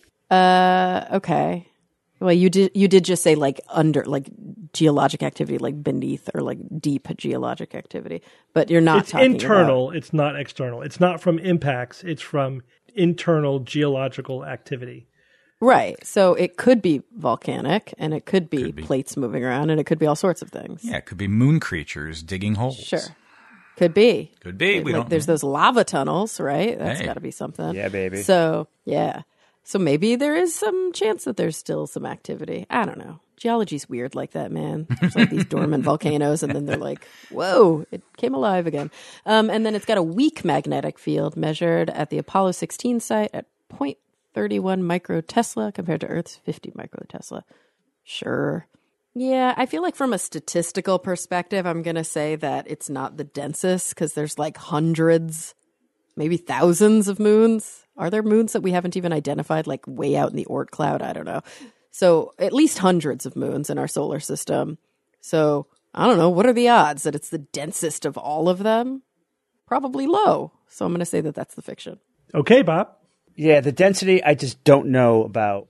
Okay. Well, you did just say like under, like geologic activity, like beneath or like deep geologic activity, but you're not It's talking internal. about... It's not external. It's not from impacts. It's from internal geological activity. Right. So it could be volcanic, and it could be plates moving around, and it could be all sorts of things. Yeah, it could be moon creatures digging holes. Sure. Could be. Could be. We don't. There's those lava tunnels, right? That's Hey. got to be something. Yeah, baby. So, yeah. So maybe there is some chance that there's still some activity. I don't know. Geology's weird like that, man. There's like these dormant volcanoes, and then they're like, whoa, it came alive again. And then it's got a weak magnetic field measured at the Apollo 16 site at 0.31 microtesla compared to Earth's 50 microtesla. Sure. Yeah, I feel like from a statistical perspective, I'm going to say that it's not the densest because there's like hundreds, maybe thousands of moons. Are there moons that we haven't even identified, like way out in the Oort cloud? I don't know. So at least hundreds of moons in our solar system. So I don't know. What are the odds that it's the densest of all of them? Probably low. So I'm going to say that that's the fiction. Okay, Bob. Yeah, the density, I just don't know about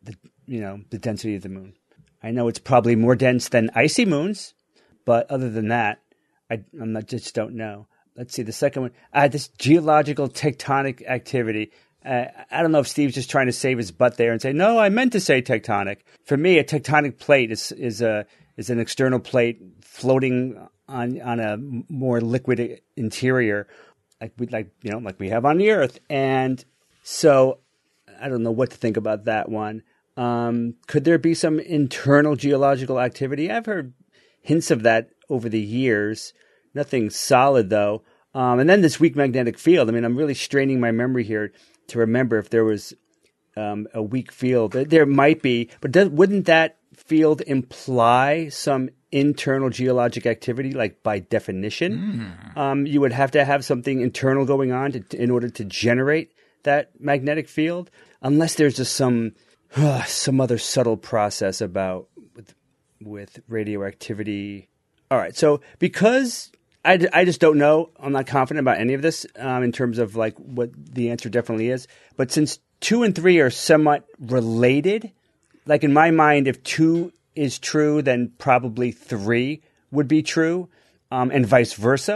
the density of the moon. I know it's probably more dense than icy moons, but other than that, just don't know. Let's see, the second one, this geological tectonic activity. I don't know if Steve's just trying to save his butt there and say, no, I meant to say tectonic. For me, a tectonic plate is an external plate floating on a more liquid interior, like we have on the Earth. And so I don't know what to think about that one. Could there be some internal geological activity? I've heard hints of that over the years. Nothing solid, though. And then this weak magnetic field. I mean, I'm really straining my memory here to remember if there was a weak field. There might be, but wouldn't that field imply some internal geologic activity, like by definition? You would have to have something internal going on in order to generate that magnetic field, unless there's just some other subtle process about with radioactivity. All right, so because I just don't know, I'm not confident about any of this in terms of like what the answer definitely is. But since 2 and 3 are somewhat related, like in my mind, if 2 is true, then probably 3 would be true, and vice versa.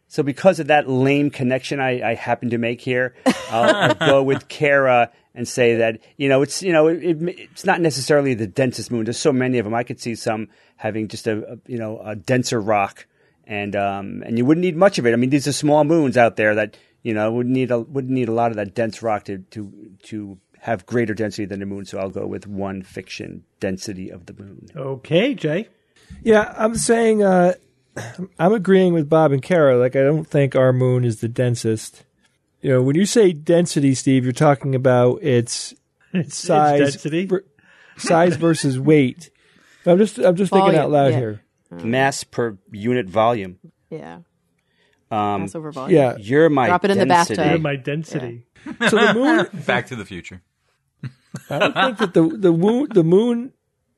So because of that lame connection I happen to make here, I'll go with Kara and say that, it's not necessarily the densest moon. There's so many of them. I could see some having just a denser rock, and you wouldn't need much of it. I mean, these are small moons out there that, wouldn't need a lot of that dense rock to have greater density than the moon. So I'll go with one fiction density of the moon. Okay, Jay. Yeah, I'm saying I'm agreeing with Bob and Kara. Like, I don't think our moon is the densest. When you say density, Steve, you're talking about its size, density. Size versus weight. I'm just thinking out loud here. Mass per unit volume. Yeah. Mass over volume. Yeah. You're my Drop it in the density. bathtub. You're my density. So the moon. Back to the Future. I don't think that the moon.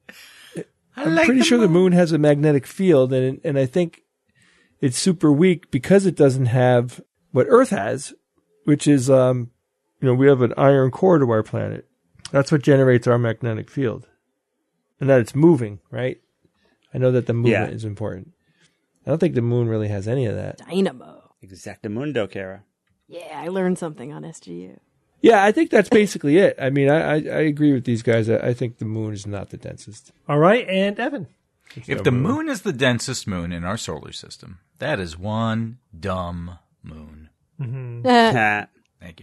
I'm pretty sure the moon has a magnetic field, and I think it's super weak because it doesn't have what Earth has, which is we have an iron core to our planet. That's what generates our magnetic field, and that it's moving, right? I know that the movement is important. I don't think the moon really has any of that. Dynamo. Exactamundo, Kara. Yeah, I learned something on SGU. Yeah, I think that's basically it. I mean, I agree with these guys. I think the moon is not the densest. All right, and Evan. If the moon is the densest moon in our solar system, that is one dumb moon. Thank you.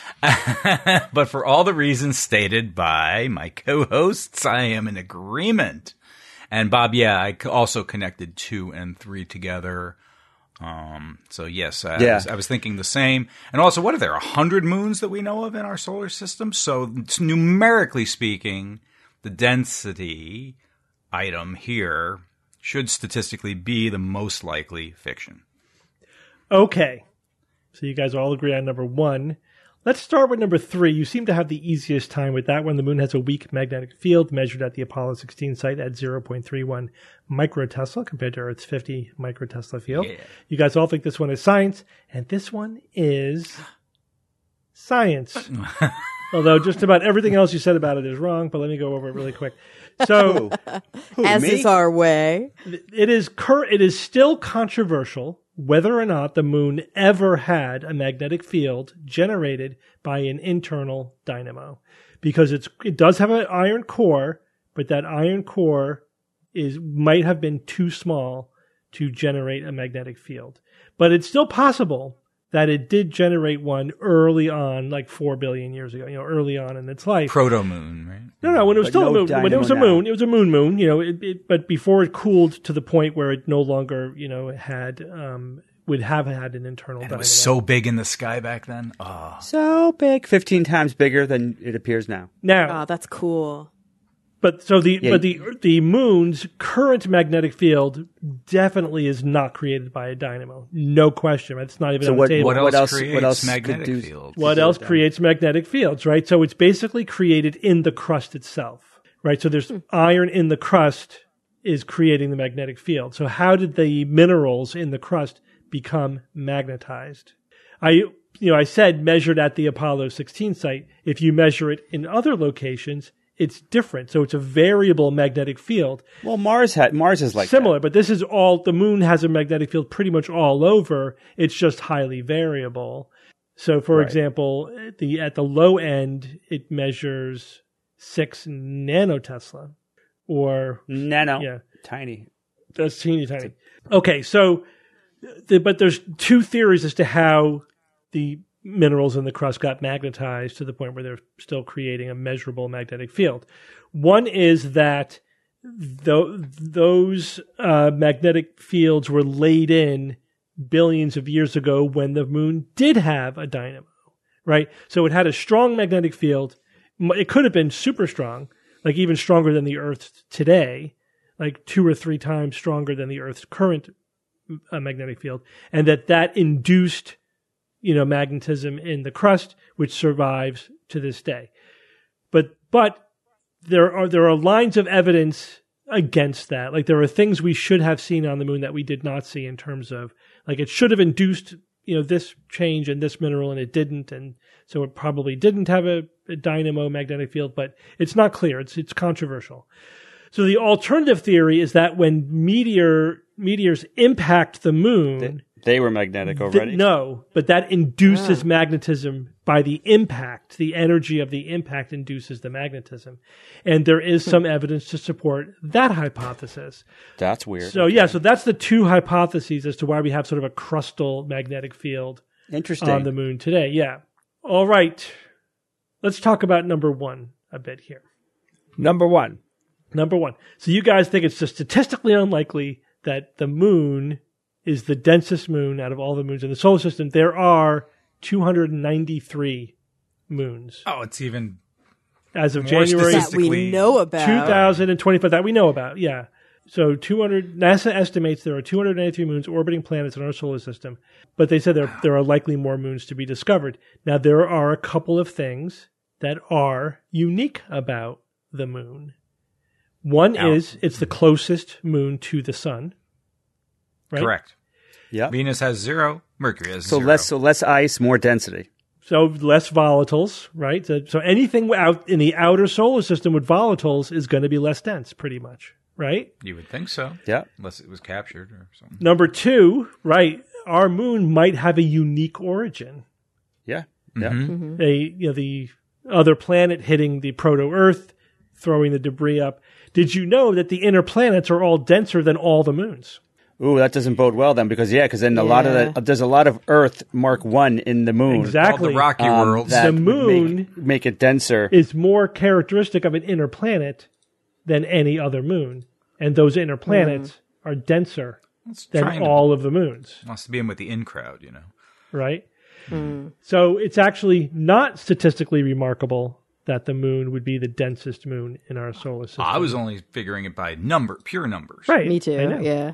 But for all the reasons stated by my co-hosts, I am in agreement. And Bob, I also connected 2 and 3 together. So yes, I was thinking the same. And also, what are there, 100 moons that we know of in our solar system? So numerically speaking, the density item here should statistically be the most likely fiction. Okay. So you guys all agree on number 1. Let's start with number 3. You seem to have the easiest time with that one. The moon has a weak magnetic field measured at the Apollo 16 site at 0.31 microtesla compared to Earth's 50 microtesla field. Yeah. You guys all think this one is science, and this one is science. Although just about everything else you said about it is wrong, but let me go over it really quick. So, as is our way, it is still controversial whether or not the moon ever had a magnetic field generated by an internal dynamo, because it does have an iron core, but that iron core might have been too small to generate a magnetic field. But it's still possible that it did generate one early on, like 4 billion years ago, early on in its life. Proto-moon, right? No, when it was still a moon. When it was a moon, it was a moon, but before it cooled to the point where it no longer, had, would have had an internal dynamo. It was so big in the sky back then. Oh. So big, 15 times bigger than it appears now. Now, oh, that's cool. But so the moon's current magnetic field definitely is not created by a dynamo. No question. It's not even on the table. What else creates magnetic fields? What else creates magnetic fields, right? So it's basically created in the crust itself, right? So there's iron in the crust is creating the magnetic field. So how did the minerals in the crust become magnetized? I said measured at the Apollo 16 site. If you measure it in other locations, it's different. So it's a variable magnetic field. Well, Mars is like similar, that. But this is the moon has a magnetic field pretty much all over. It's just highly variable. So for example, at the low end, it measures 6 nanotesla or tiny. That's teeny tiny. Okay. So, but there's 2 theories as to how the minerals in the crust got magnetized to the point where they're still creating a measurable magnetic field. One is that those magnetic fields were laid in billions of years ago when the moon did have a dynamo, right? So it had a strong magnetic field. It could have been super strong, like even stronger than the Earth today, like 2 or 3 times stronger than the Earth's current magnetic field, and that induced magnetism in the crust, which survives to this day. But there are lines of evidence against that. Like there are things we should have seen on the moon that we did not see in terms of like it should have induced this change in this mineral and it didn't, and so it probably didn't have a dynamo magnetic field. But it's not clear. It's controversial. So the alternative theory is that when meteors impact the moon, They were magnetic already. No, but that induces magnetism by the impact. The energy of the impact induces the magnetism. And there is some evidence to support that hypothesis. That's weird. So, so that's the two hypotheses as to why we have sort of a crustal magnetic field Interesting. on the moon today. Yeah. All right. Let's talk about number one a bit here. Number one. So you guys think it's just statistically unlikely that the moon is the densest moon out of all the moons in the solar system. There are 293 moons. Oh, it's even as of more January That we know about. 2025 that we know about. Yeah. So NASA estimates there are 293 moons orbiting planets in our solar system, but they said there are likely more moons to be discovered. Now, there are a couple of things that are unique about the moon. One is it's the closest moon to the sun. Right? correct. Yeah. Venus has 0. Mercury has So 0. less ice, more density. So less volatiles, right? So anything out in the outer solar system with volatiles is going to be less dense, pretty much, right? You would think so. Yeah. Unless it was captured or something. Number two, right? Our moon might have a unique origin. Yeah. Yeah. The other planet hitting the proto-Earth, throwing the debris up. Did you know that the inner planets are all denser than all the moons? Ooh, that doesn't bode well then, because then a lot of that, there's a lot of Earth Mark I in the moon. Exactly. All the rocky worlds. That The would moon make it denser. is more characteristic of an inner planet than any other moon. And those inner planets are denser than trying to- all of the moons, Wants to be in with the in crowd, right? So it's actually not statistically remarkable that the moon would be the densest moon in our solar system. I was only figuring it by pure numbers. right. Me too. I know. Yeah.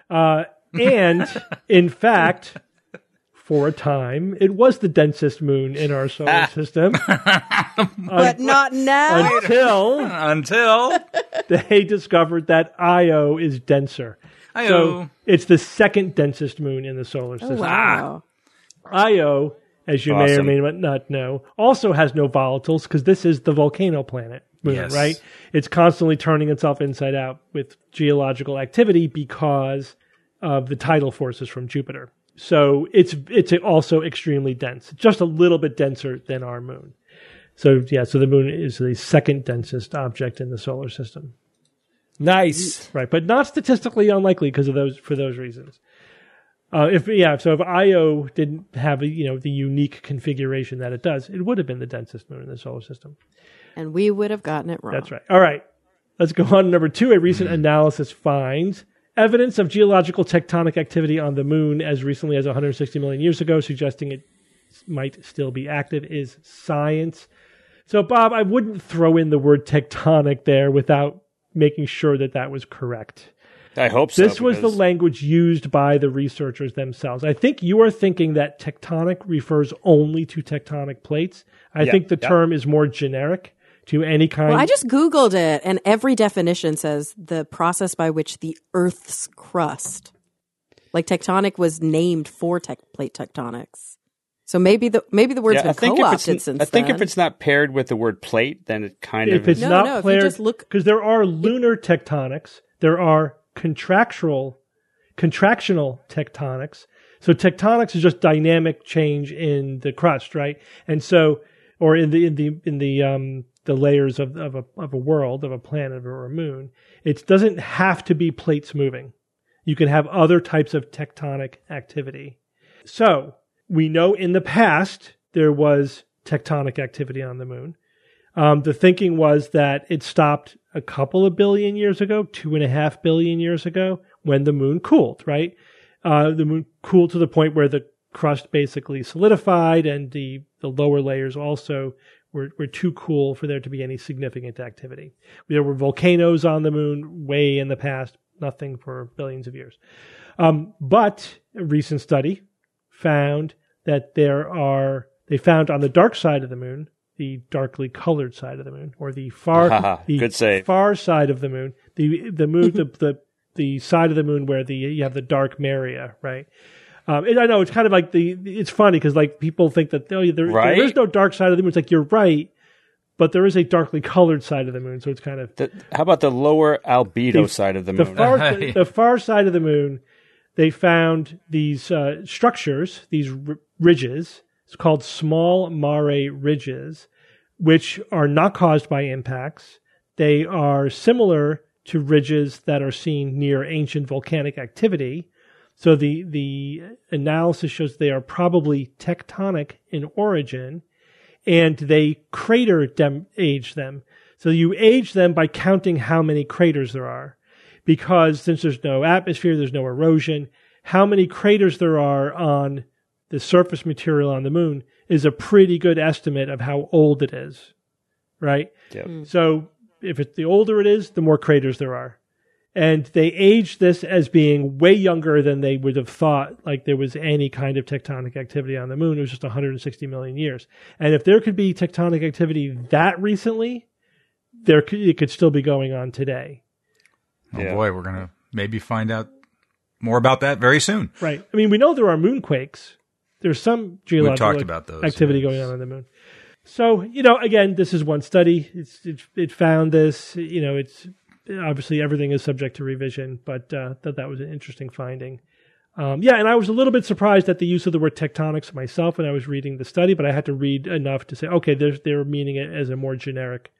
And in fact, for a time, it was the densest moon in our solar system But not now. Until they discovered that Io is denser. Io. So it's the second densest moon in the solar Oh, system. wow. Io, as you may or Awesome. may not know, also has no volatiles because this is the volcano planet moon, Yes. right? It's constantly turning itself inside out with geological activity because of the tidal forces from Jupiter. So it's also extremely dense, just a little bit denser than our moon. So the moon is the second densest object in the solar system. Nice. Right, but not statistically unlikely because of for those reasons. If Io didn't have the unique configuration that it does, it would have been the densest moon in the solar system. And we would have gotten it wrong. That's right. All right, let's go on to number two. A recent analysis finds evidence of geological tectonic activity on the moon as recently as 160 million years ago, suggesting it might still be active. Is science. So, Bob, I wouldn't throw in the word tectonic there without making sure that was correct. I hope so. This was the because- language used by the researchers themselves. I think you are thinking that tectonic refers only to tectonic plates. I think the term is more generic to any kind. Well, I just Googled it, and every definition says the process by which the Earth's crust, like tectonic, was named for plate tectonics. So maybe the words have been co-opted since I think then. if it's not paired with the word plate, then it kind if of it's is. not No, if you paired, just look- because there are lunar tectonics, there are contractional tectonics. So tectonics is just dynamic change in the crust, right? And so, or in the layers of a world, of a planet or a moon. It doesn't have to be plates moving. You can have other types of tectonic activity. So we know in the past there was tectonic activity on the moon. The thinking was that it stopped a couple of billion years ago, 2.5 billion years ago, when the moon cooled, right? The moon cooled to the point where the crust basically solidified and the lower layers also were too cool for there to be any significant activity. There were volcanoes on the moon way in the past, nothing for billions of years. But a recent study found that they found on the dark side of the moon, the darkly colored side of the moon, or the far Good save. far side of the moon, the moon the side of the moon where you have the dark Maria, right? And I know it's kind of like it's funny because like people think that there is no dark side of the moon. It's like you're right, but there is a darkly colored side of the moon, so it's kind of How about the lower albedo side of the moon? the far side of the moon. they found these structures, these ridges. It's called small mare ridges, which are not caused by impacts. They are similar to ridges that are seen near ancient volcanic activity. So the analysis shows they are probably tectonic in origin, and they age them. So you age them by counting how many craters there are. Because since there's no atmosphere, there's no erosion, how many craters there are on the surface material on the moon is a pretty good estimate of how old it is, right? Yep. So the older it is, the more craters there are. And they aged this as being way younger than they would have thought, like there was any kind of tectonic activity on the moon. It was just 160 million years. And if there could be tectonic activity that recently, it could still be going on today. Oh boy, we're going to maybe find out more about that very soon. Right. I mean, we know there are moonquakes. There's some geological about those, activity going on the moon. So, again, this is one study. It found this. It's obviously everything is subject to revision, but that was an interesting finding. And I was a little bit surprised at the use of the word tectonics myself when I was reading the study, but I had to read enough to say, okay, they're meaning it as a more generic,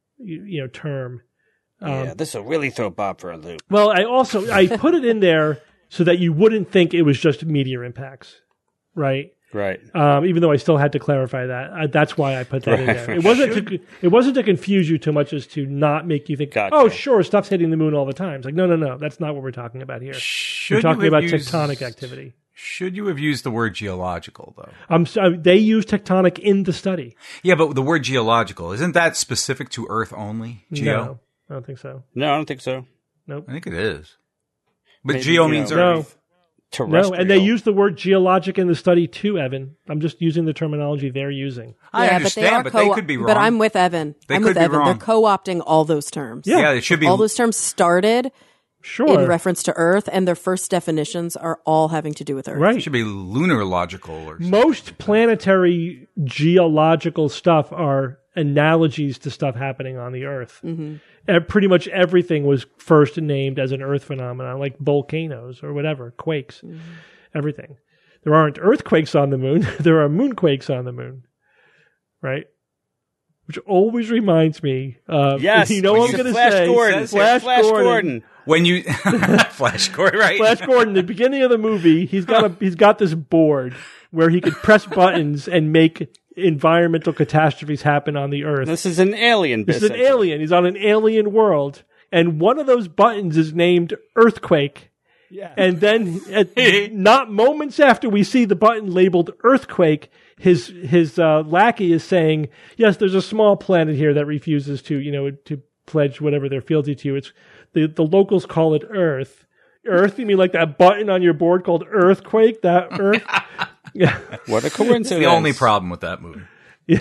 term. This will really throw Bob for a loop. Well, I put it in there so that you wouldn't think it was just meteor impacts, right? Right. Even though I still had to clarify that. That's why I put that in there. It wasn't to confuse you too much as to not make you think, Gotcha. oh, sure, stuff's hitting the moon all the time. It's like, no. That's not what we're talking about here. We're talking about tectonic activity. Should you have used the word geological, though? They use tectonic in the study. Yeah, but the word geological, isn't that specific to Earth only? Geo? No, I don't think so. No, I don't think so. Nope. I think it is. But Maybe, geo means No. Earth. Terrestrial. No, and they use the word geologic in the study too, Evan. I'm just using the terminology they're using. I understand, but they could be wrong. But I'm with Evan. They I'm could with be Evan. wrong. They're co-opting all those terms. Yeah, it should be. All those terms started Sure. in reference to Earth, and their first definitions are all having to do with Earth. It Right. should be lunarlogical or something. Most planetary geological stuff are analogies to stuff happening on the Earth. Mm-hmm. Pretty much everything was first named as an Earth phenomenon, like volcanoes or whatever, quakes, everything. There aren't earthquakes on the moon. There are moonquakes on the moon, right? Which always reminds me of, Yes. you know what I'm going to say? Gordon. Flash Gordon. When you Flash Gordon, right? Flash Gordon, the beginning of the movie, he's got this board where he could press buttons and make environmental catastrophes happen on the Earth. This is an alien This is an alien. He's on an alien world, and one of those buttons is named Earthquake. Yeah. And then, not moments after we see the button labeled Earthquake, his lackey is saying, "Yes, there's a small planet here that refuses to pledge whatever their fealty to. It's the locals call it Earth. Earth? You mean like that button on your board called Earthquake? That Earth? Yeah. What a coincidence. the only problem with that movie.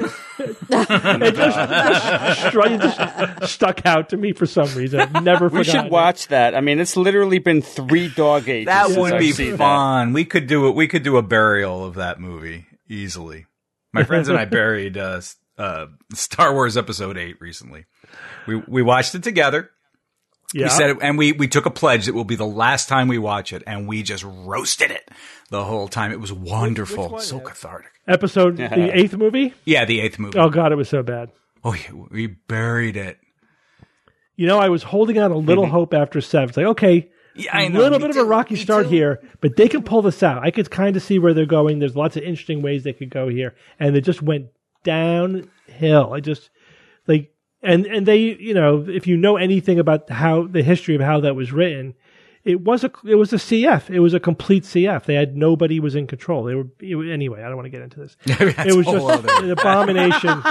It just stuck out to me for some reason. I've never We forgotten should watch that. I mean, it's literally been 3 dog ages. That since would I've be seen fun. We could do it. We could do a burial of that movie easily. My friends and I buried Star Wars Episode 8 recently. We watched it together. Yeah. We said it, and we took a pledge that will be the last time we watch it, and we just roasted it the whole time. It was wonderful, Which one, so Ed? cathartic. Episode, the 8th movie? Yeah, the 8th movie. Oh, God, it was so bad. Oh, yeah, we buried it. I was holding out a little hope after 7. It's like, okay, Yeah, I a know. little Me bit too. of a rocky Me start too. here, but they can pull this out. I could kind of see where they're going. There's lots of interesting ways they could go here. And it just went downhill. And they, if you know anything about how the history of how that was written, it was a CF. It was a complete CF. They had nobody was in control. Anyway. I don't want to get into this. It was just an abomination.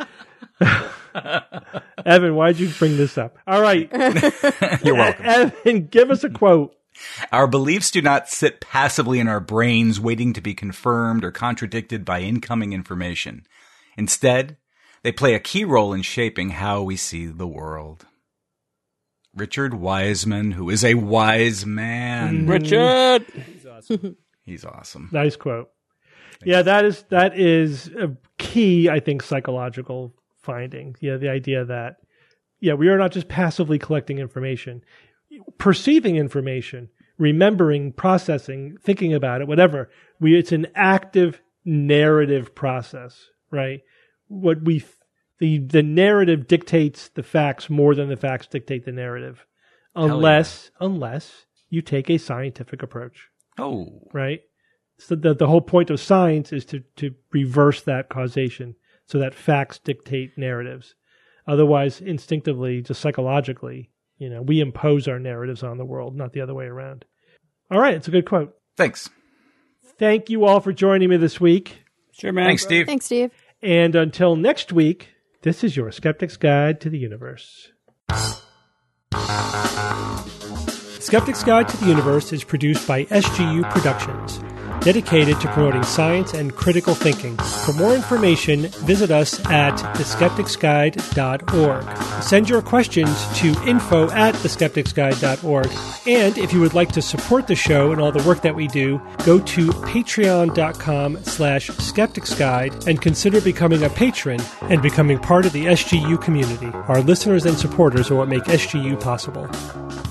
Evan, why'd you bring this up? All right, You're welcome. Evan, give us a quote. Our beliefs do not sit passively in our brains waiting to be confirmed or contradicted by incoming information. Instead, they play a key role in shaping how we see the world. Richard Wiseman, who is a wise man. Richard! He's awesome. Nice quote. Yeah, that is a key, I think, psychological finding. Yeah, the idea that, we are not just passively collecting information, perceiving information. remembering, processing, thinking about it, whatever. It's an active narrative process, right? The narrative dictates the facts more than the facts dictate the narrative, unless you take a scientific approach. Oh, right. So the whole point of science is to reverse that causation, so that facts dictate narratives. Otherwise, instinctively, just psychologically, we impose our narratives on the world, not the other way around. All right, it's a good quote. thanks. Thank you all for joining me this week. Sure, man. Thanks, Steve. Thanks, Steve. And until next week, this is your Skeptic's Guide to the Universe. Skeptic's Guide to the Universe is produced by SGU Productions, dedicated to promoting science and critical thinking. For more information, visit us at theskepticsguide.org. Send your questions to info@theskepticsguide.org. And if you would like to support the show and all the work that we do, go to patreon.com/skepticsguide and consider becoming a patron and becoming part of the SGU community. Our listeners and supporters are what make SGU possible.